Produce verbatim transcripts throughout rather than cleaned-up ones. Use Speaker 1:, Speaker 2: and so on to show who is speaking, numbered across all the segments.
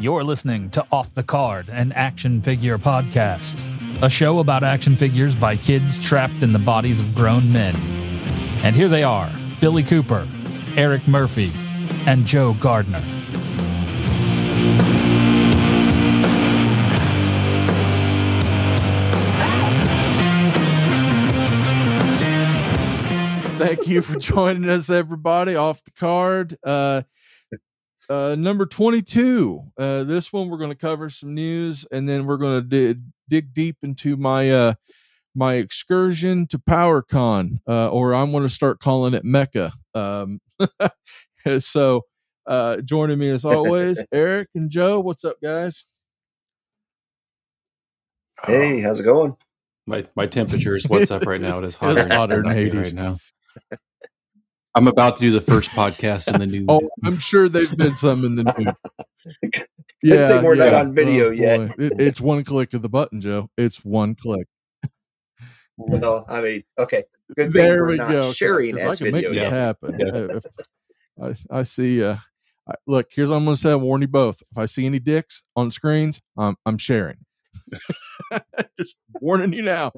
Speaker 1: You're listening to Off the Card, an action figure podcast. A show about action figures by kids trapped in the bodies of grown men. And here they are, Billy Cooper, Eric Murphy, and Joe Gardner.
Speaker 2: Thank you for joining us, everybody. Off the Card. Uh, uh, number twenty-two. Uh, this one, we're going to cover some news, and then we're going to dig, dig deep into my uh, my excursion to PowerCon, uh, or I'm going to start calling it Mecca. Um, so, uh, joining me as always, Eric and Joe. What's up, guys?
Speaker 3: Hey, how's it going?
Speaker 4: My my temperature is what's up right now. It is hotter,
Speaker 2: It's hotter than eighties
Speaker 4: right now. I'm about to do the first podcast in the new.
Speaker 2: Oh, I'm sure they've been some in the new.
Speaker 3: Yeah, I think we're not on video
Speaker 2: oh,
Speaker 3: yet.
Speaker 2: It, it's one click of the button, Joe. It's one click.
Speaker 3: Well, I mean, okay. Good thing
Speaker 2: There
Speaker 3: we're
Speaker 2: we
Speaker 3: not
Speaker 2: go.
Speaker 3: sharing
Speaker 2: I
Speaker 3: as
Speaker 2: can
Speaker 3: video
Speaker 2: make this
Speaker 3: yet.
Speaker 2: happen.
Speaker 4: Yeah.
Speaker 2: If- I, I see. Uh, I, look, here's what I'm going to say. I warn you both. If I see any dicks on screens, um, I'm sharing. Just warning you now.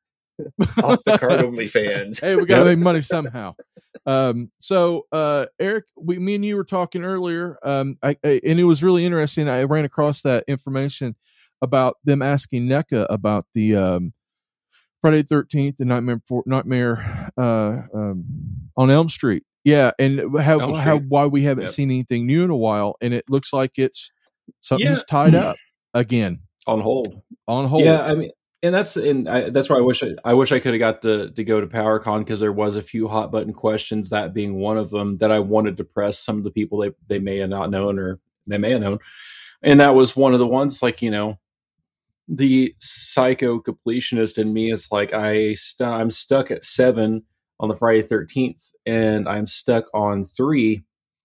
Speaker 3: Off the Card only fans.
Speaker 2: Hey, we got to make money somehow. Um, so, uh, Eric, we, me and you were talking earlier, um, I, I, and it was really interesting. I ran across that information about them asking NECA about the um, Friday the thirteenth and Nightmare for, Nightmare uh, um, on Elm Street. Yeah, and how
Speaker 4: Elm
Speaker 2: how
Speaker 4: Street.
Speaker 2: why we haven't
Speaker 4: Yep.
Speaker 2: seen anything new in a while, and it looks like it's something's
Speaker 4: Yeah.
Speaker 2: tied up again
Speaker 4: on hold.
Speaker 2: on hold.
Speaker 4: Yeah, I mean, and that's and I, that's why I wish I, I wish I could have got to to go to PowerCon, because there was a few hot button questions, that being one of them, that I wanted to press some of the people they they may have not known, or they may have known, and that was one of the ones. Like, you know, the psycho completionist in me is like, I st- I'm stuck at seven on the Friday thirteenth, and I'm stuck on three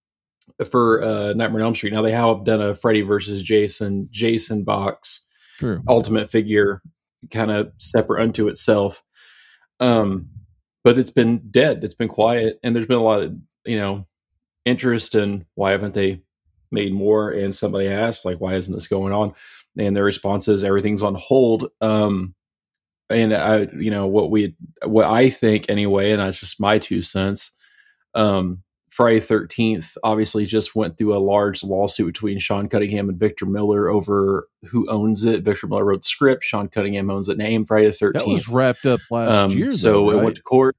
Speaker 4: for uh, Nightmare on Elm Street. Now they have done a Freddy versus Jason Jason box
Speaker 2: True.
Speaker 4: ultimate figure, kind of separate unto itself. Um, but it's been dead. It's been quiet, and there's been a lot of, you know, interest in why haven't they made more. And somebody asked, like, why isn't this going on? And their response is everything's on hold. Um, and I, you know, what we, what I think anyway, and that's just my two cents. Um, Friday thirteenth obviously just went through a large lawsuit between Sean Cunningham and Victor Miller over who owns it. Victor Miller wrote the script. Sean Cunningham owns the name. Friday the thirteenth.
Speaker 2: That was wrapped up last
Speaker 4: Um,
Speaker 2: year.
Speaker 4: so
Speaker 2: though,
Speaker 4: it
Speaker 2: right?
Speaker 4: went to court.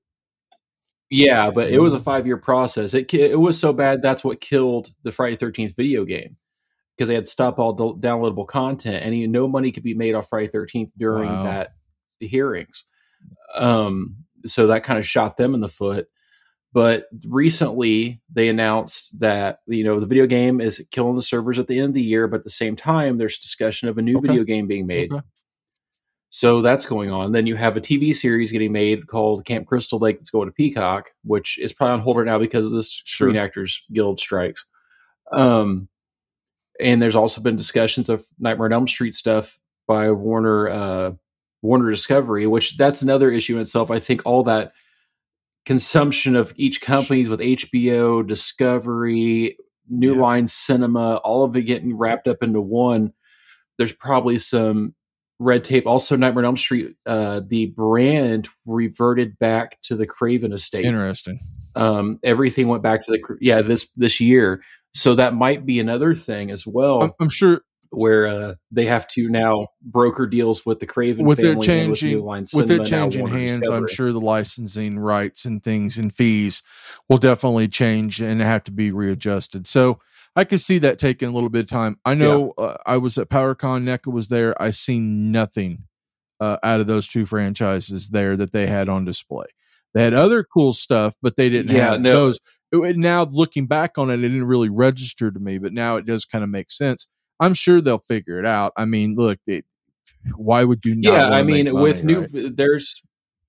Speaker 4: Yeah, but it was a five year process. It ki- it was so bad, that's what killed the Friday thirteenth video game, because they had to stop all do- downloadable content, and you, no money could be made off Friday thirteenth during
Speaker 2: Wow.
Speaker 4: that hearings. Um, so that kind of shot them in the foot. But recently they announced that, you know, the video game is killing the servers at the end of the year, but at the same time, there's discussion of a new
Speaker 2: Okay.
Speaker 4: video game being made.
Speaker 2: Okay.
Speaker 4: So that's going on. Then you have a T V series getting made called Camp Crystal Lake that's going to Peacock, which is probably on hold right now because of the Screen
Speaker 2: Sure.
Speaker 4: Actors Guild strikes. Um, and there's also been discussions of Nightmare on Elm Street stuff by Warner, uh, Warner Discovery, which that's another issue in itself. I think all that consumption of each companies with H B O, Discovery, New
Speaker 2: Yeah.
Speaker 4: Line Cinema, all of it getting wrapped up into one. There's probably some red tape. Also, Nightmare on Elm Street, uh, the brand reverted back to the Craven estate.
Speaker 2: Interesting.
Speaker 4: Um, everything went back to the yeah this this year. So that might be another thing as well,
Speaker 2: I'm, I'm sure
Speaker 4: where uh, they have to now broker deals with the Craven
Speaker 2: with
Speaker 4: family
Speaker 2: it
Speaker 4: and with
Speaker 2: changing
Speaker 4: New Line
Speaker 2: with
Speaker 4: Cinema,
Speaker 2: it
Speaker 4: now
Speaker 2: changing
Speaker 4: Warner
Speaker 2: hands, I'm
Speaker 4: Discovery.
Speaker 2: sure the licensing rights and things and fees will definitely change and have to be readjusted. So I could see that taking a little bit of time. I know uh, I was at PowerCon, NECA was there. I seen nothing uh, out of those two franchises there that they had on display. They had other cool stuff, but they didn't
Speaker 4: Yeah,
Speaker 2: have
Speaker 4: no.
Speaker 2: those. It- it- now looking back on it, it didn't really register to me, but now it does kind of make sense. I'm sure they'll figure it out. I mean, look, it, why would you not
Speaker 4: Yeah,
Speaker 2: wanna
Speaker 4: I mean,
Speaker 2: make
Speaker 4: with
Speaker 2: money,
Speaker 4: new,
Speaker 2: right?
Speaker 4: there's,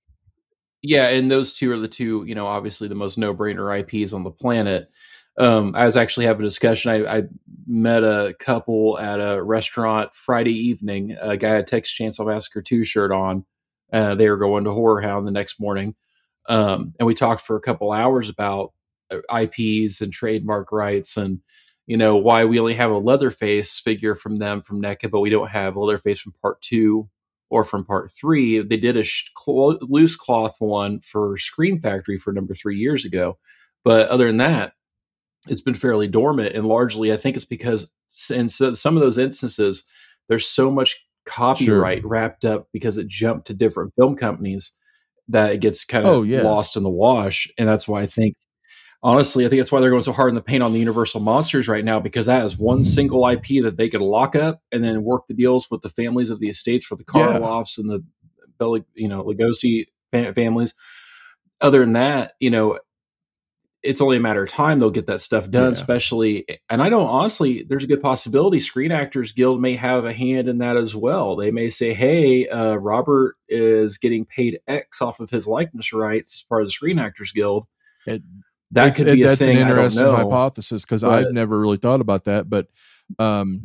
Speaker 4: yeah, and those two are the two, you know, obviously the most no-brainer I Ps on the planet. Um, I was actually having a discussion. I, I met a couple at a restaurant Friday evening. A guy had Texas Chainsaw Massacre two shirt on. Uh, they were going to Horror Hound the next morning. Um, and we talked for a couple hours about uh, I Ps and trademark rights and, you know, why we only have a Leatherface figure from them from NECA, but we don't have Leatherface from part two or from part three. They did a sh- cl- loose cloth one for Scream Factory for number three years ago. But other than that, it's been fairly dormant. And largely, I think it's because in so, some of those instances, there's so much copyright
Speaker 2: Sure.
Speaker 4: wrapped up because it jumped to different film companies that it gets kind of
Speaker 2: Oh, yeah.
Speaker 4: lost in the wash. And that's why I think, honestly, I think that's why they're going so hard in the paint on the Universal Monsters right now, because that is one single I P that they could lock up and then work the deals with the families of the estates for the
Speaker 2: Yeah.
Speaker 4: Karloffs and the, Bel- you know, Lugosi fa- families. Other than that, you know, it's only a matter of time they'll get that stuff done,
Speaker 2: Yeah.
Speaker 4: especially. And I don't honestly, there's a good possibility Screen Actors Guild may have a hand in that as well. They may say, hey, uh, Robert is getting paid X off of his likeness rights as part of the Screen Actors Guild.
Speaker 2: It,
Speaker 4: that
Speaker 2: it's-
Speaker 4: could
Speaker 2: it-
Speaker 4: be a
Speaker 2: that's
Speaker 4: thing.
Speaker 2: an
Speaker 4: I don't
Speaker 2: interesting
Speaker 4: know.
Speaker 2: hypothesis, because
Speaker 4: But-
Speaker 2: I've never really thought about that. But um,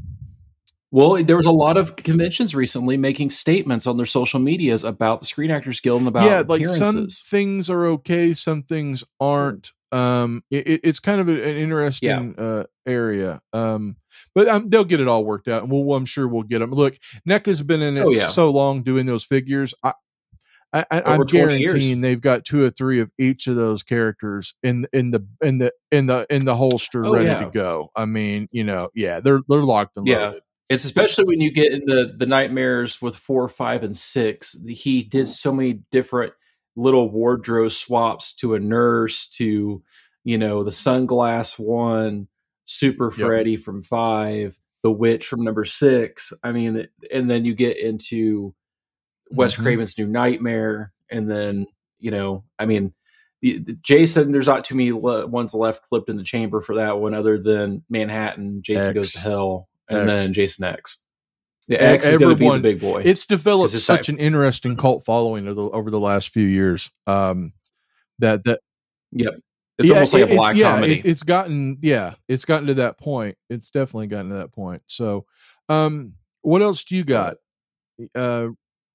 Speaker 4: Well, there was a lot of conventions recently making statements on their social medias about the Screen Actors Guild and about
Speaker 2: yeah, like some
Speaker 4: appearances.
Speaker 2: things are okay, some things aren't. Um, it, it- it's kind of a- an interesting uh, area. Um, but um, they'll get it all worked out, and we'll, I'm sure we'll get them. Look, NECA's been in it
Speaker 4: Oh, yeah.
Speaker 2: so long doing those figures. I, I, I I'm
Speaker 4: Over twenty years.
Speaker 2: guaranteeing they've got two or three of each of those characters in in the in the in the in the holster,
Speaker 4: Oh,
Speaker 2: ready
Speaker 4: yeah.
Speaker 2: to go. I mean, you know, yeah, they're they're locked and
Speaker 4: Yeah.
Speaker 2: loaded.
Speaker 4: It's especially when you get into the nightmares with four, five, and six. He did so many different little wardrobe swaps to a nurse, to, you know, the sunglass one, Super
Speaker 2: Yep.
Speaker 4: Freddy from five, the witch from number six. I mean, and then you get into Wes
Speaker 2: Mhm.
Speaker 4: Craven's New Nightmare, and then, you know, I mean, the, the Jason, there's not too many le- ones left clipped in the chamber for that one, other than Manhattan, Jason
Speaker 2: X.
Speaker 4: Goes to Hell, and
Speaker 2: X.
Speaker 4: then Jason X. The
Speaker 2: E-
Speaker 4: X is going to be the
Speaker 2: everyone-
Speaker 4: big boy.
Speaker 2: It's developed
Speaker 4: It's just
Speaker 2: such
Speaker 4: like-
Speaker 2: an interesting cult following over the, over the last few years. Um, that that
Speaker 4: Yep. It's
Speaker 2: Yeah,
Speaker 4: almost like
Speaker 2: it-
Speaker 4: a black
Speaker 2: it's, yeah,
Speaker 4: comedy.
Speaker 2: It, it's gotten yeah, it's gotten to that point. It's definitely gotten to that point. So, um, what else do you got? Uh,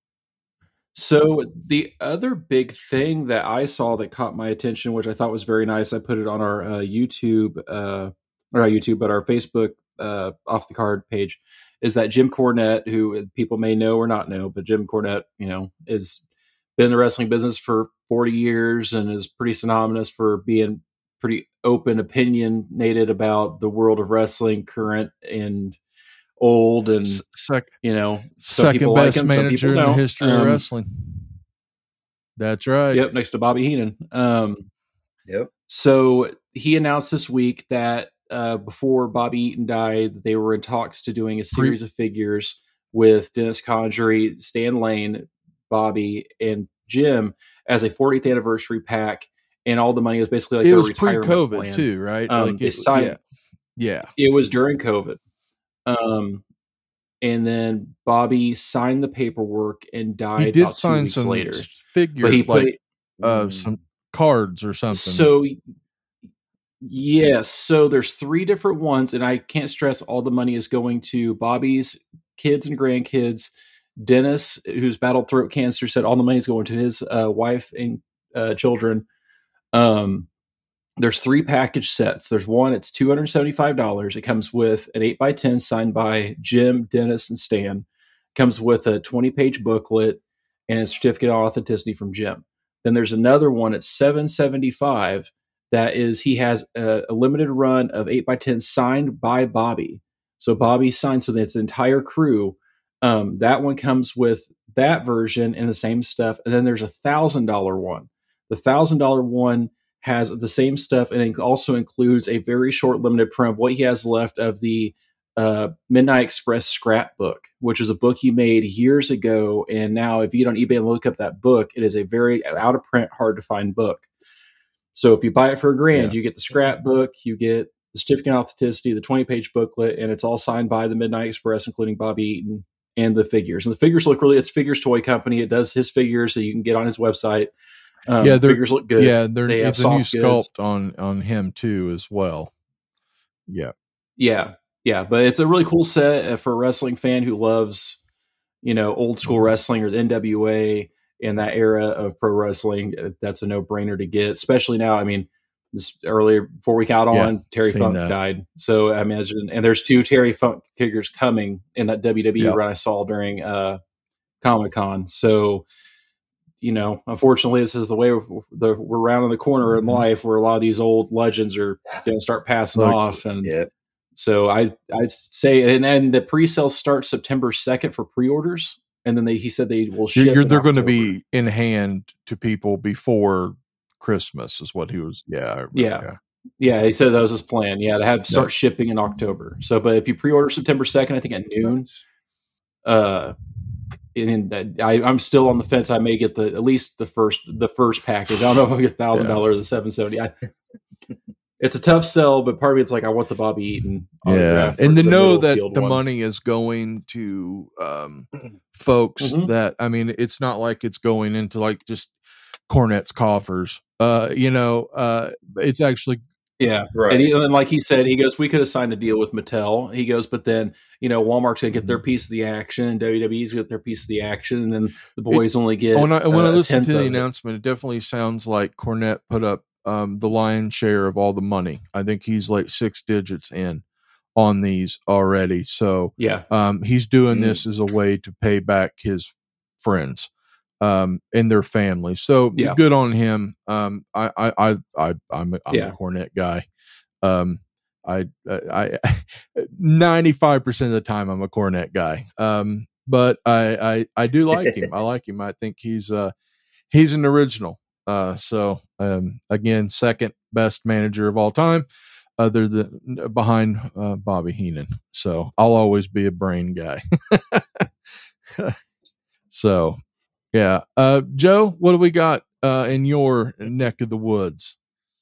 Speaker 4: So the other big thing that I saw that caught my attention, which I thought was very nice, I put it on our uh, YouTube, uh, or not YouTube, but our Facebook uh, Off the Card page, is that Jim Cornette, who people may know or not know, but Jim Cornette, you know, is been in the wrestling business for forty years and is pretty synonymous for being pretty open, opinionated about the world of wrestling, current and old, and
Speaker 2: s- sec-
Speaker 4: you know, some
Speaker 2: second
Speaker 4: people like
Speaker 2: best
Speaker 4: him, some
Speaker 2: manager
Speaker 4: people
Speaker 2: in the
Speaker 4: don't.
Speaker 2: history of
Speaker 4: Um,
Speaker 2: wrestling. That's right.
Speaker 4: Yep, next to Bobby Heenan. Um,
Speaker 3: Yep.
Speaker 4: so he announced this week that uh, before Bobby Eaton died, they were in talks to doing a series of figures with Dennis Conjury, Stan Lane, Bobby, and Jim as a fortieth anniversary pack, and all the money was basically like
Speaker 2: It
Speaker 4: their
Speaker 2: was
Speaker 4: retirement
Speaker 2: pre-COVID
Speaker 4: plan.
Speaker 2: too, right?
Speaker 4: Um,
Speaker 2: like
Speaker 4: they
Speaker 2: it,
Speaker 4: signed-
Speaker 2: yeah, yeah.
Speaker 4: It was during COVID. Um, and then Bobby signed the paperwork and died
Speaker 2: He did
Speaker 4: about two
Speaker 2: sign
Speaker 4: weeks
Speaker 2: some
Speaker 4: later.
Speaker 2: s- figure,
Speaker 4: But he put
Speaker 2: like uh,
Speaker 4: Mm.
Speaker 2: some cards or something.
Speaker 4: So, yes. So there's three different ones, and I can't stress all the money is going to Bobby's kids and grandkids. Dennis, who's battled throat cancer, said all the money is going to his uh, wife and uh, children. Um, there's three package sets. There's one, it's two hundred seventy-five dollars. It comes with an eight by ten signed by Jim, Dennis, and Stan. Comes with a twenty page booklet and a certificate of authenticity from Jim. Then there's another one at seven seventy-five that is, he has a, a limited run of eight by ten signed by Bobby. So Bobby signed, so that's the entire crew. Um, that one comes with that version and the same stuff. And then there's a one thousand dollars one. The one thousand dollars one has the same stuff, and it also includes a very short limited print of what he has left of the uh, Midnight Express scrapbook, which is a book he made years ago. And now if you get on eBay and look up that book, it is a very out of print, hard to find book. So if you buy it for a grand,
Speaker 2: Yeah.
Speaker 4: you get the scrapbook, you get the certificate of authenticity, the twenty page booklet, and it's all signed by the Midnight Express, including Bobby Eaton, and the figures. And the figures look really, it's Figures Toy Company. It does his figures, so you can get on his website. Um,
Speaker 2: Yeah, they're-
Speaker 4: figures look good.
Speaker 2: yeah, there
Speaker 4: They have
Speaker 2: it's a new
Speaker 4: soft goods.
Speaker 2: sculpt on on him too as well. Yeah,
Speaker 4: Yeah, yeah, but it's a really cool set uh, for a wrestling fan who loves, you know, old school wrestling or the N W A and that era of pro wrestling. Uh, That's a no brainer to get, especially now. I mean, this earlier before we got on,
Speaker 2: Yeah,
Speaker 4: Terry
Speaker 2: seen
Speaker 4: Funk
Speaker 2: that.
Speaker 4: died. So I imagine, and there's two Terry Funk figures coming in that W W E
Speaker 2: Yep.
Speaker 4: run I saw during uh, Comic Con. So, you know, unfortunately, this is the way we're, the, we're rounding the corner in
Speaker 2: Mhm.
Speaker 4: life, where a lot of these old legends are going to start passing
Speaker 2: Look,
Speaker 4: off. And
Speaker 3: Yeah.
Speaker 4: so I I'd say, and then the pre-sale starts September second for pre-orders, and then they he said they will ship.
Speaker 2: You're, you're,
Speaker 4: in
Speaker 2: they're going to
Speaker 4: October.
Speaker 2: be in hand to people before Christmas, is what he was. Yeah, I remember,
Speaker 4: Yeah.
Speaker 2: yeah.
Speaker 4: Yeah, he said that was his plan. Yeah, to have start
Speaker 2: Yep.
Speaker 4: shipping in October. So, but if you pre-order September second, I think at noon, uh, and, and I, I'm still on the fence. I may get the at least the first the first package. I don't know if I'll get thousand dollars or seven seventy. I, it's a tough sell, but part of me it's like I want the Bobby Eaton.
Speaker 2: Yeah,
Speaker 4: autograph for
Speaker 2: and to
Speaker 4: the
Speaker 2: know
Speaker 4: middle
Speaker 2: that
Speaker 4: field
Speaker 2: the
Speaker 4: one.
Speaker 2: money is going to um, folks
Speaker 4: Mhm.
Speaker 2: that, I mean, it's not like it's going into like just Cornette's coffers. Uh, you know, uh, it's actually
Speaker 4: Yeah,
Speaker 3: Right.
Speaker 4: and, he, and like he said, he goes, we could have signed a deal with Mattel. He goes, but then you know Walmart's gonna get their piece of the action, and W W E's gonna get their piece of the action, and then the boys only get.
Speaker 2: when I when
Speaker 4: uh,
Speaker 2: I
Speaker 4: a
Speaker 2: listened to
Speaker 4: tenth
Speaker 2: the
Speaker 4: of it.
Speaker 2: announcement, it definitely sounds like Cornette put up um, the lion's share of all the money. I think he's like six digits in on these already. So
Speaker 4: Yeah,
Speaker 2: um, he's doing
Speaker 3: Mm.
Speaker 2: this as a way to pay back his friends um, and their family. So
Speaker 4: Yeah.
Speaker 2: good on him. Um, I, I, I, I, I'm, a, I'm
Speaker 4: Yeah.
Speaker 2: a Cornette guy. Um, I, I, ninety-five percent of the time I'm a Cornette guy. Um, but I, I, I do like him. I like him. I think he's, uh, he's an original. Uh, so, um, again, second best manager of all time, other than behind, uh, Bobby Heenan. So I'll always be a brain guy. So, yeah. Uh, Joe, what do we got, uh, in your neck of the woods?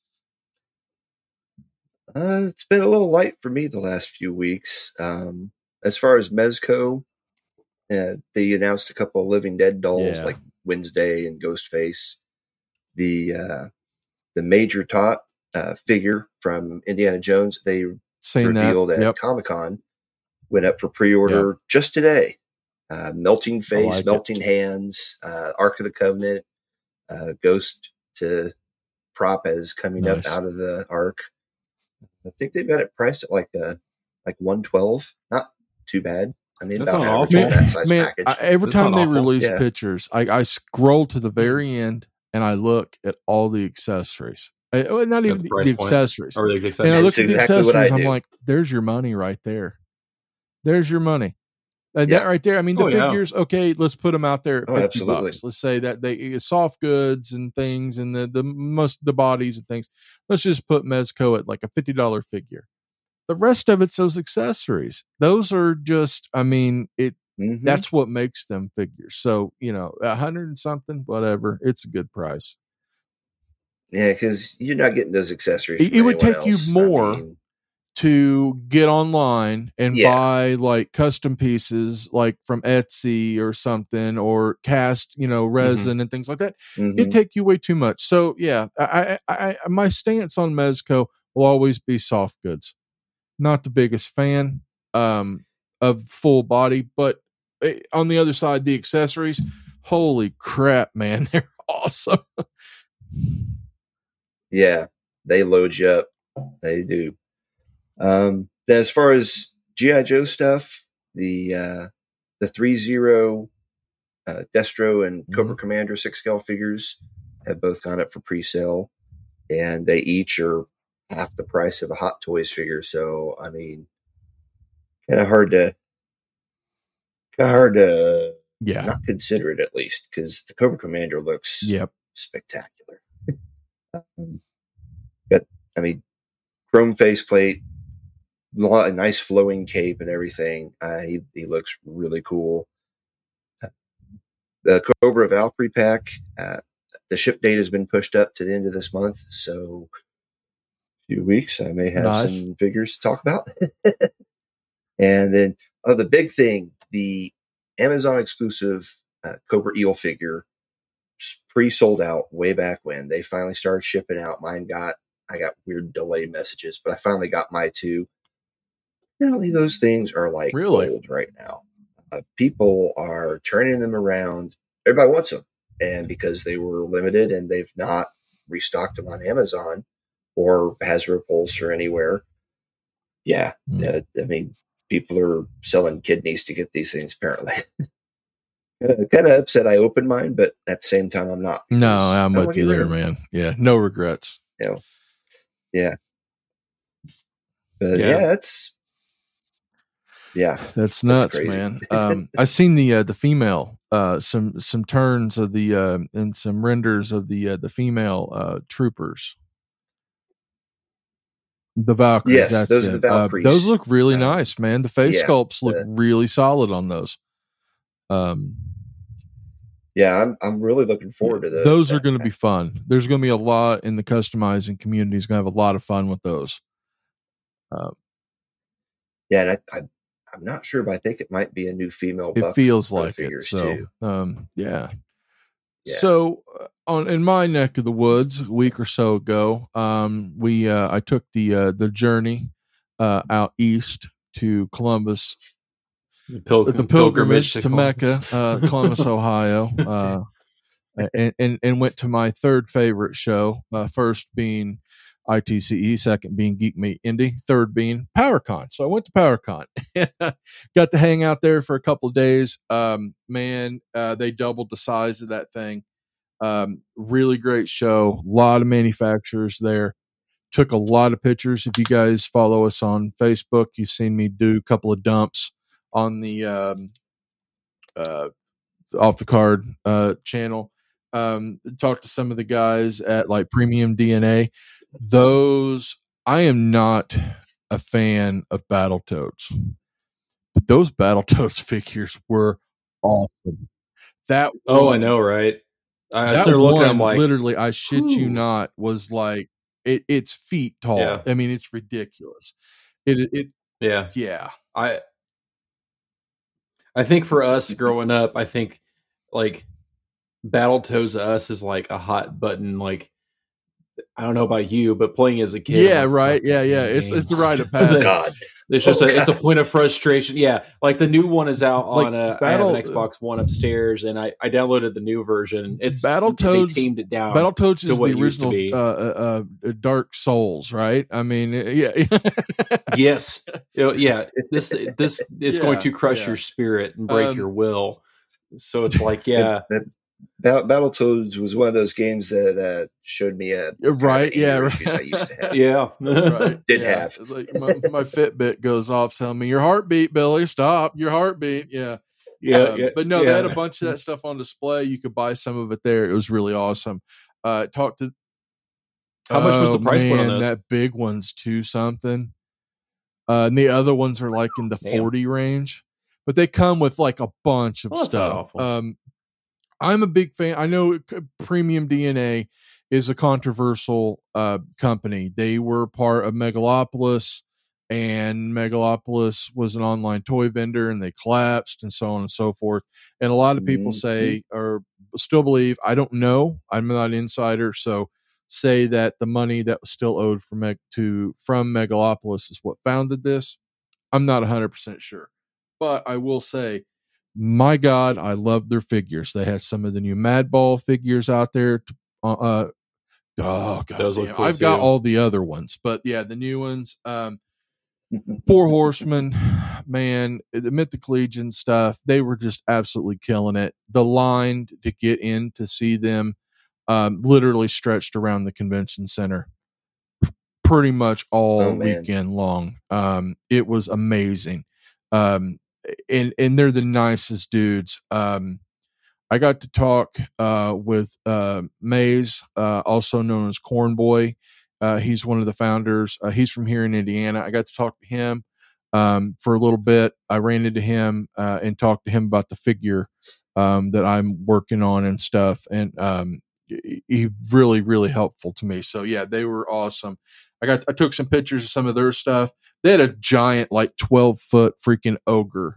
Speaker 3: Uh, it's been a little light for me the last few weeks. Um, as far as Mezco, uh, they announced a couple of Living Dead dolls
Speaker 2: Yeah.
Speaker 3: like Wednesday and Ghostface. The uh, the Major Tot uh, figure from Indiana Jones they
Speaker 2: Saying
Speaker 3: revealed
Speaker 2: that.
Speaker 3: at
Speaker 2: Yep.
Speaker 3: Comic Con went up for pre-order just today. Uh, melting face,
Speaker 2: like it.
Speaker 3: melting hands, uh, Ark of the Covenant, uh, Ghost to prop as coming
Speaker 2: Nice.
Speaker 3: up out of the Ark. I think they've got it priced at like uh like one twelve. Not too bad. I mean,
Speaker 4: That's
Speaker 3: about
Speaker 4: not
Speaker 3: average
Speaker 4: awful.
Speaker 3: for that size
Speaker 2: Man,
Speaker 3: package.
Speaker 2: I, every
Speaker 4: That's
Speaker 2: time
Speaker 4: not
Speaker 2: they
Speaker 4: awful.
Speaker 2: release
Speaker 3: Yeah.
Speaker 2: pictures, I, I scroll to the very end and I look at all the accessories. I, well, not even
Speaker 4: the
Speaker 2: the,
Speaker 4: price
Speaker 2: the
Speaker 4: point.
Speaker 2: accessories.
Speaker 4: Or the
Speaker 2: And I
Speaker 4: accessories.
Speaker 2: look
Speaker 3: That's
Speaker 2: at the
Speaker 3: exactly what I
Speaker 2: accessories. I'm
Speaker 3: do.
Speaker 2: like, there's your money right there. There's your money. Uh,
Speaker 3: Yeah.
Speaker 2: That right there. I mean, the
Speaker 4: Oh, yeah.
Speaker 2: figures. Okay, let's put them out there at
Speaker 3: Oh,
Speaker 2: fifty
Speaker 3: absolutely.
Speaker 2: bucks. Let's say that they soft goods and things, and the the most the bodies and things. Let's just put Mezco at like a fifty dollar figure. The rest of it's those accessories. Those are just. I mean, it.
Speaker 3: Mhm.
Speaker 2: That's what makes them figures. So, you know, a hundred and something, whatever. It's a good price.
Speaker 3: Yeah, because you're not getting those accessories.
Speaker 2: It-
Speaker 3: from
Speaker 2: it would
Speaker 3: anyone
Speaker 2: take you
Speaker 3: else. I
Speaker 2: more
Speaker 3: mean,
Speaker 2: To get online and
Speaker 3: Yeah.
Speaker 2: buy like custom pieces, like from Etsy or something, or cast, you know, resin and things like that.
Speaker 3: mhm.
Speaker 2: It'd take you way too much. So, yeah, I, I, I, my stance on Mezco will always be soft goods. Not the biggest fan um, of full body, but eh, on the other side, the accessories, holy crap, man, they're awesome.
Speaker 3: Yeah, they load you up. They do. Um, then as far as G I. Joe stuff, the uh, the three zero uh, Destro and Cobra Commander six scale figures have both gone up for pre-sale, and they each are half the price of a Hot Toys figure. So I mean, kind of hard to kind of hard to
Speaker 2: Yeah.
Speaker 3: not consider it at least because the Cobra Commander looks
Speaker 2: Yep.
Speaker 3: spectacular. um, got, I mean, chrome faceplate, a nice flowing cape and everything. Uh, he he looks really cool. Uh, the Cobra Valkyrie pack, uh, the ship date has been pushed up to the end of this month, so a few weeks I may have
Speaker 2: Nice.
Speaker 3: some figures to talk about. And then, oh, the big thing, the Amazon exclusive uh, Cobra Eel figure, pre-sold out way back when. They finally started shipping out. Mine got, I got weird delay messages, but I finally got my two. Apparently those things are like
Speaker 2: Really?
Speaker 3: gold right now. Uh, people are turning them around. Everybody wants them. And because they were limited and they've not restocked them on Amazon, or Hasbro Pulse or anywhere. Yeah,
Speaker 2: Mm.
Speaker 3: uh, I mean, people are selling kidneys to get these things. Apparently, uh, kind of upset I opened mine, but at the same time, I'm not.
Speaker 2: No,
Speaker 3: because I
Speaker 2: I'm
Speaker 3: don't
Speaker 2: with
Speaker 3: wanna
Speaker 2: you
Speaker 3: get
Speaker 2: there,
Speaker 3: rid of them,
Speaker 2: man. Yeah, no regrets.
Speaker 3: You know, yeah, but
Speaker 4: Yeah.
Speaker 3: yeah, that's yeah,
Speaker 2: That's nuts,
Speaker 3: crazy.
Speaker 2: man. Um, I seen the uh, the female, uh, some some turns of the uh, and some renders of the uh, the female uh, troopers, the Valkyries.
Speaker 3: Yes,
Speaker 2: that's
Speaker 3: those
Speaker 2: it.
Speaker 3: are the
Speaker 2: Uh,
Speaker 3: Valkyries.
Speaker 2: those look really
Speaker 3: Um,
Speaker 2: nice, man. The face
Speaker 3: yeah,
Speaker 2: sculpts look
Speaker 3: the-
Speaker 2: really solid on those. Um,
Speaker 3: yeah, I'm I'm really looking forward to those.
Speaker 2: those are going to be fun. There's going to be a lot in the customizing community. Is going to have a lot of fun with those. Uh,
Speaker 3: Yeah, and I, I I'm not sure, but I think it might be a new female.
Speaker 2: it
Speaker 3: buff
Speaker 2: feels
Speaker 3: for the
Speaker 2: like it.
Speaker 3: figures,
Speaker 2: So,
Speaker 3: too.
Speaker 2: um, yeah.
Speaker 3: Yeah.
Speaker 2: So uh, on in my neck of the woods, a week or so ago, um, we uh, I took the uh, the journey uh, out east to Columbus,
Speaker 4: The, pilgr-
Speaker 2: the pilgrimage to,
Speaker 4: Columbus.
Speaker 2: Mecca, uh, Columbus, Ohio, uh, and, and and went to my third favorite show. Uh, first being I T C E, second being Geek Meet Indie, third being PowerCon. So I went to PowerCon, got to hang out there for a couple of days. Um, man, uh, they doubled the size of that thing. Um, really great show. A lot of manufacturers there. Took a lot of pictures. If you guys follow us on Facebook, you've seen me do a couple of dumps on the um, uh, off the card uh, channel. Um, talked to some of the guys at like Premium D N A. Those, I am not a fan of Battletoads, but those Battletoads figures were awesome. That
Speaker 4: Oh,
Speaker 2: one,
Speaker 4: I know, right? I
Speaker 2: that
Speaker 4: started looking.
Speaker 2: one,
Speaker 4: I'm like,
Speaker 2: literally, I shit you
Speaker 4: whew.
Speaker 2: not, was like it, it's feet tall.
Speaker 4: Yeah.
Speaker 2: I mean, it's ridiculous. It, it,
Speaker 4: yeah,
Speaker 2: yeah.
Speaker 4: I, I think for us growing up, I think like Battletoads to us is like a hot button. Like, I don't know about you, but playing as a kid,
Speaker 2: Yeah,
Speaker 4: I'm like,
Speaker 2: right.
Speaker 4: fuck
Speaker 2: Yeah,
Speaker 4: that
Speaker 2: yeah.
Speaker 4: damn
Speaker 2: It's
Speaker 4: game.
Speaker 2: it's the rite of passage.
Speaker 3: God,
Speaker 4: It's just
Speaker 3: Oh,
Speaker 4: a, it's a
Speaker 3: God.
Speaker 4: point of frustration. Yeah, like the new one is out
Speaker 2: Like
Speaker 4: on a.
Speaker 2: Battle-
Speaker 4: I have an Xbox One upstairs, and I, I downloaded the new version. It's
Speaker 2: Battletoads-
Speaker 4: They tamed it down.
Speaker 2: Battletoads
Speaker 4: to
Speaker 2: is
Speaker 4: what
Speaker 2: the
Speaker 4: it used to
Speaker 2: original
Speaker 4: be.
Speaker 2: uh, uh, uh, Dark Souls, right? I mean, yeah,
Speaker 4: Yes, You know, yeah. This this is
Speaker 2: Yeah,
Speaker 4: going to crush
Speaker 2: yeah.
Speaker 4: your spirit and break
Speaker 2: Um,
Speaker 4: your will. So it's like, yeah,
Speaker 3: That, Bat- Battletoads was one of those games that uh, showed me a
Speaker 2: right. Yeah,
Speaker 3: right. I
Speaker 2: right.
Speaker 3: used to have.
Speaker 4: yeah,
Speaker 2: right.
Speaker 3: Did
Speaker 2: yeah.
Speaker 3: have.
Speaker 2: Like my, my Fitbit goes off telling me your heartbeat, Billy. Stop your heartbeat. Yeah.
Speaker 4: yeah,
Speaker 2: Um,
Speaker 4: yeah.
Speaker 2: but no,
Speaker 4: yeah.
Speaker 2: they had a bunch of that stuff on display. You could buy some of it there. It was really awesome. Uh, talked to
Speaker 4: How much was
Speaker 2: Oh,
Speaker 4: the price point on
Speaker 2: man,
Speaker 4: those?
Speaker 2: that big one's two something. Uh, and the other ones are like in the
Speaker 4: Damn.
Speaker 2: forty range, but they come with like a bunch of
Speaker 4: Well, that's not
Speaker 2: stuff.
Speaker 4: awful.
Speaker 2: Um, I'm a big fan. I know c- Premium D N A is a controversial uh, company. They were part of Megalopolis, and Megalopolis was an online toy vendor, and they collapsed, and so on and so forth. And a lot of people
Speaker 3: Mhm.
Speaker 2: say, or still believe, I don't know, I'm not an insider, so say that the money that was still owed from Meg- to from Megalopolis is what founded this. I'm not one hundred percent sure, but I will say, my God, I love their figures. They had some of the new Madball figures out there. To, uh, uh, oh God,
Speaker 4: Those look
Speaker 2: damn.
Speaker 4: cool,
Speaker 2: I've got
Speaker 4: too.
Speaker 2: all the other ones, but yeah, the new ones. Um, Four Horsemen, man, the Mythic Legion stuff. They were just absolutely killing it. The line to get in to see them, um, literally stretched around the convention center pretty much all
Speaker 3: Oh, man.
Speaker 2: weekend long. Um, it was amazing. Um, and, and they're the nicest dudes. Um, I got to talk, uh, with, uh, Maze, uh, also known as Corn Boy. Uh, he's one of the founders. Uh, he's from here in Indiana. I got to talk to him, um, for a little bit. I ran into him, uh, and talked to him about the figure, um, that I'm working on and stuff. And, um, he he really, really helpful to me. So yeah, they were awesome. I got, I took some pictures of some of their stuff. They had a giant, like twelve foot freaking ogre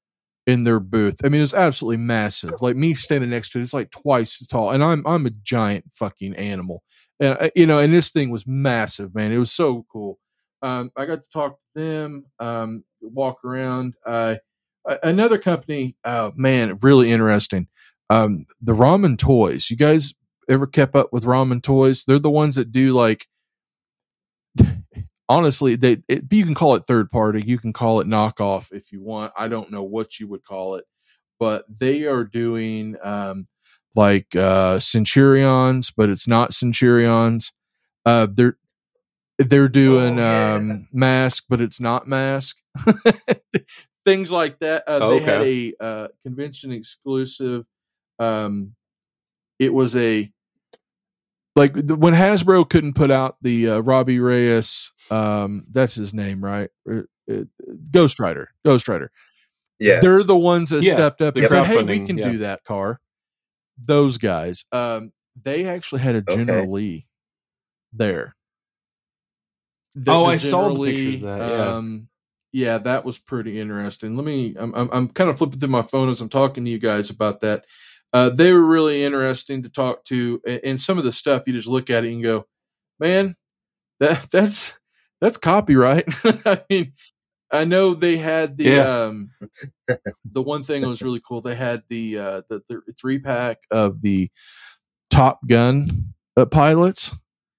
Speaker 2: in their booth. I mean, it was absolutely massive. Like me standing next to it, it's like twice as tall. And I'm, I'm a giant fucking animal. And uh, you know, and this thing was massive, man. It was so cool. Um, I got to talk to them, um, walk around. Uh, another company, oh man, really interesting. Um, the Ramen Toys. You guys ever kept up with Ramen Toys? They're the ones that do like honestly, they it, you can call it third party, you can call it knockoff if you want. I don't know what you would call it, but they are doing um, like uh, Centurions, but it's not Centurions. Uh, they're they're doing
Speaker 3: Oh, yeah.
Speaker 2: um, Mask, but it's not Mask. Things like that. Uh,
Speaker 4: Oh,
Speaker 2: they
Speaker 4: okay.
Speaker 2: had a uh, convention exclusive. Um, it was a like the, when Hasbro couldn't put out the uh, Robbie Reyes. Um, that's his name, right? Uh, uh, Ghost Rider. Ghost Rider.
Speaker 3: Yeah.
Speaker 2: They're the ones that
Speaker 4: Yeah,
Speaker 2: stepped up
Speaker 4: the
Speaker 2: and said, "Hey, we
Speaker 4: crowdfunding,
Speaker 2: can
Speaker 4: yeah.
Speaker 2: do that car." Those guys. Um, they actually had a General
Speaker 3: Okay.
Speaker 2: Lee there. The-
Speaker 4: Oh,
Speaker 2: the
Speaker 4: I saw the
Speaker 2: General
Speaker 4: picture of that, yeah.
Speaker 2: Um, yeah, that was pretty interesting. Let me. I'm, I'm I'm kind of flipping through my phone as I'm talking to you guys about that. Uh, they were really interesting to talk to, and, and some of the stuff you just look at it and go, "Man, that that's that's copyright." I mean, I know they had the
Speaker 4: Yeah.
Speaker 2: um, the one thing that was really cool. They had the uh, the, the three pack of the Top Gun uh, pilots.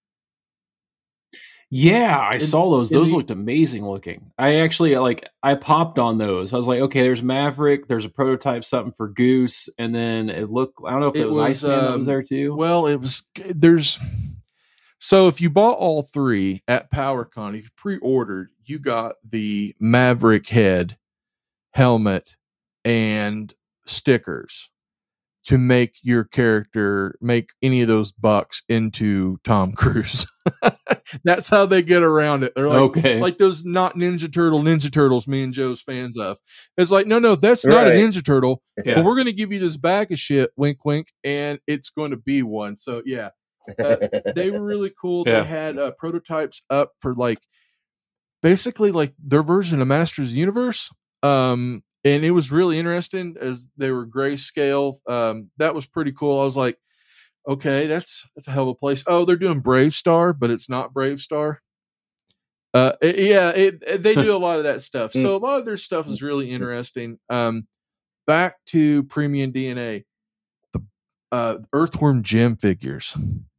Speaker 4: Yeah, I
Speaker 2: In-
Speaker 4: saw those.
Speaker 2: in
Speaker 4: Those
Speaker 2: the-
Speaker 4: looked amazing looking. I actually like I popped on those. I was like, okay, there's Maverick, there's a prototype something for Goose, and then it looked I don't know if it,
Speaker 2: It
Speaker 4: was,
Speaker 2: was,
Speaker 4: Iceman that was
Speaker 2: um,
Speaker 4: there too.
Speaker 2: Well, it was there's so if you bought all three at PowerCon, if you pre-ordered, you got the Maverick head, helmet, and stickers to make your character make any of those bucks into Tom Cruise. That's how they get around it. They're like,
Speaker 4: Okay.
Speaker 2: like those not Ninja Turtle Ninja Turtles me and Joe's fans of. It's like, no, no, that's not a
Speaker 3: Right.
Speaker 2: Ninja Turtle.
Speaker 4: Yeah.
Speaker 2: But we're going to give you this bag of shit, wink, wink, and it's going to be one. So yeah, uh, they were really cool.
Speaker 4: Yeah.
Speaker 2: They had uh, prototypes up for like basically like their version of Masters of the Universe. Um, and it was really interesting as they were grayscale. Um, that was pretty cool. I was like, okay, that's that's a hell of a place. Oh, they're doing Brave Star, but it's not Brave Star. Uh, it- yeah, it, it- they do a lot of that stuff. So a lot of their stuff is really interesting. Um, back to Premium D N A, the uh, Earthworm Jim figures.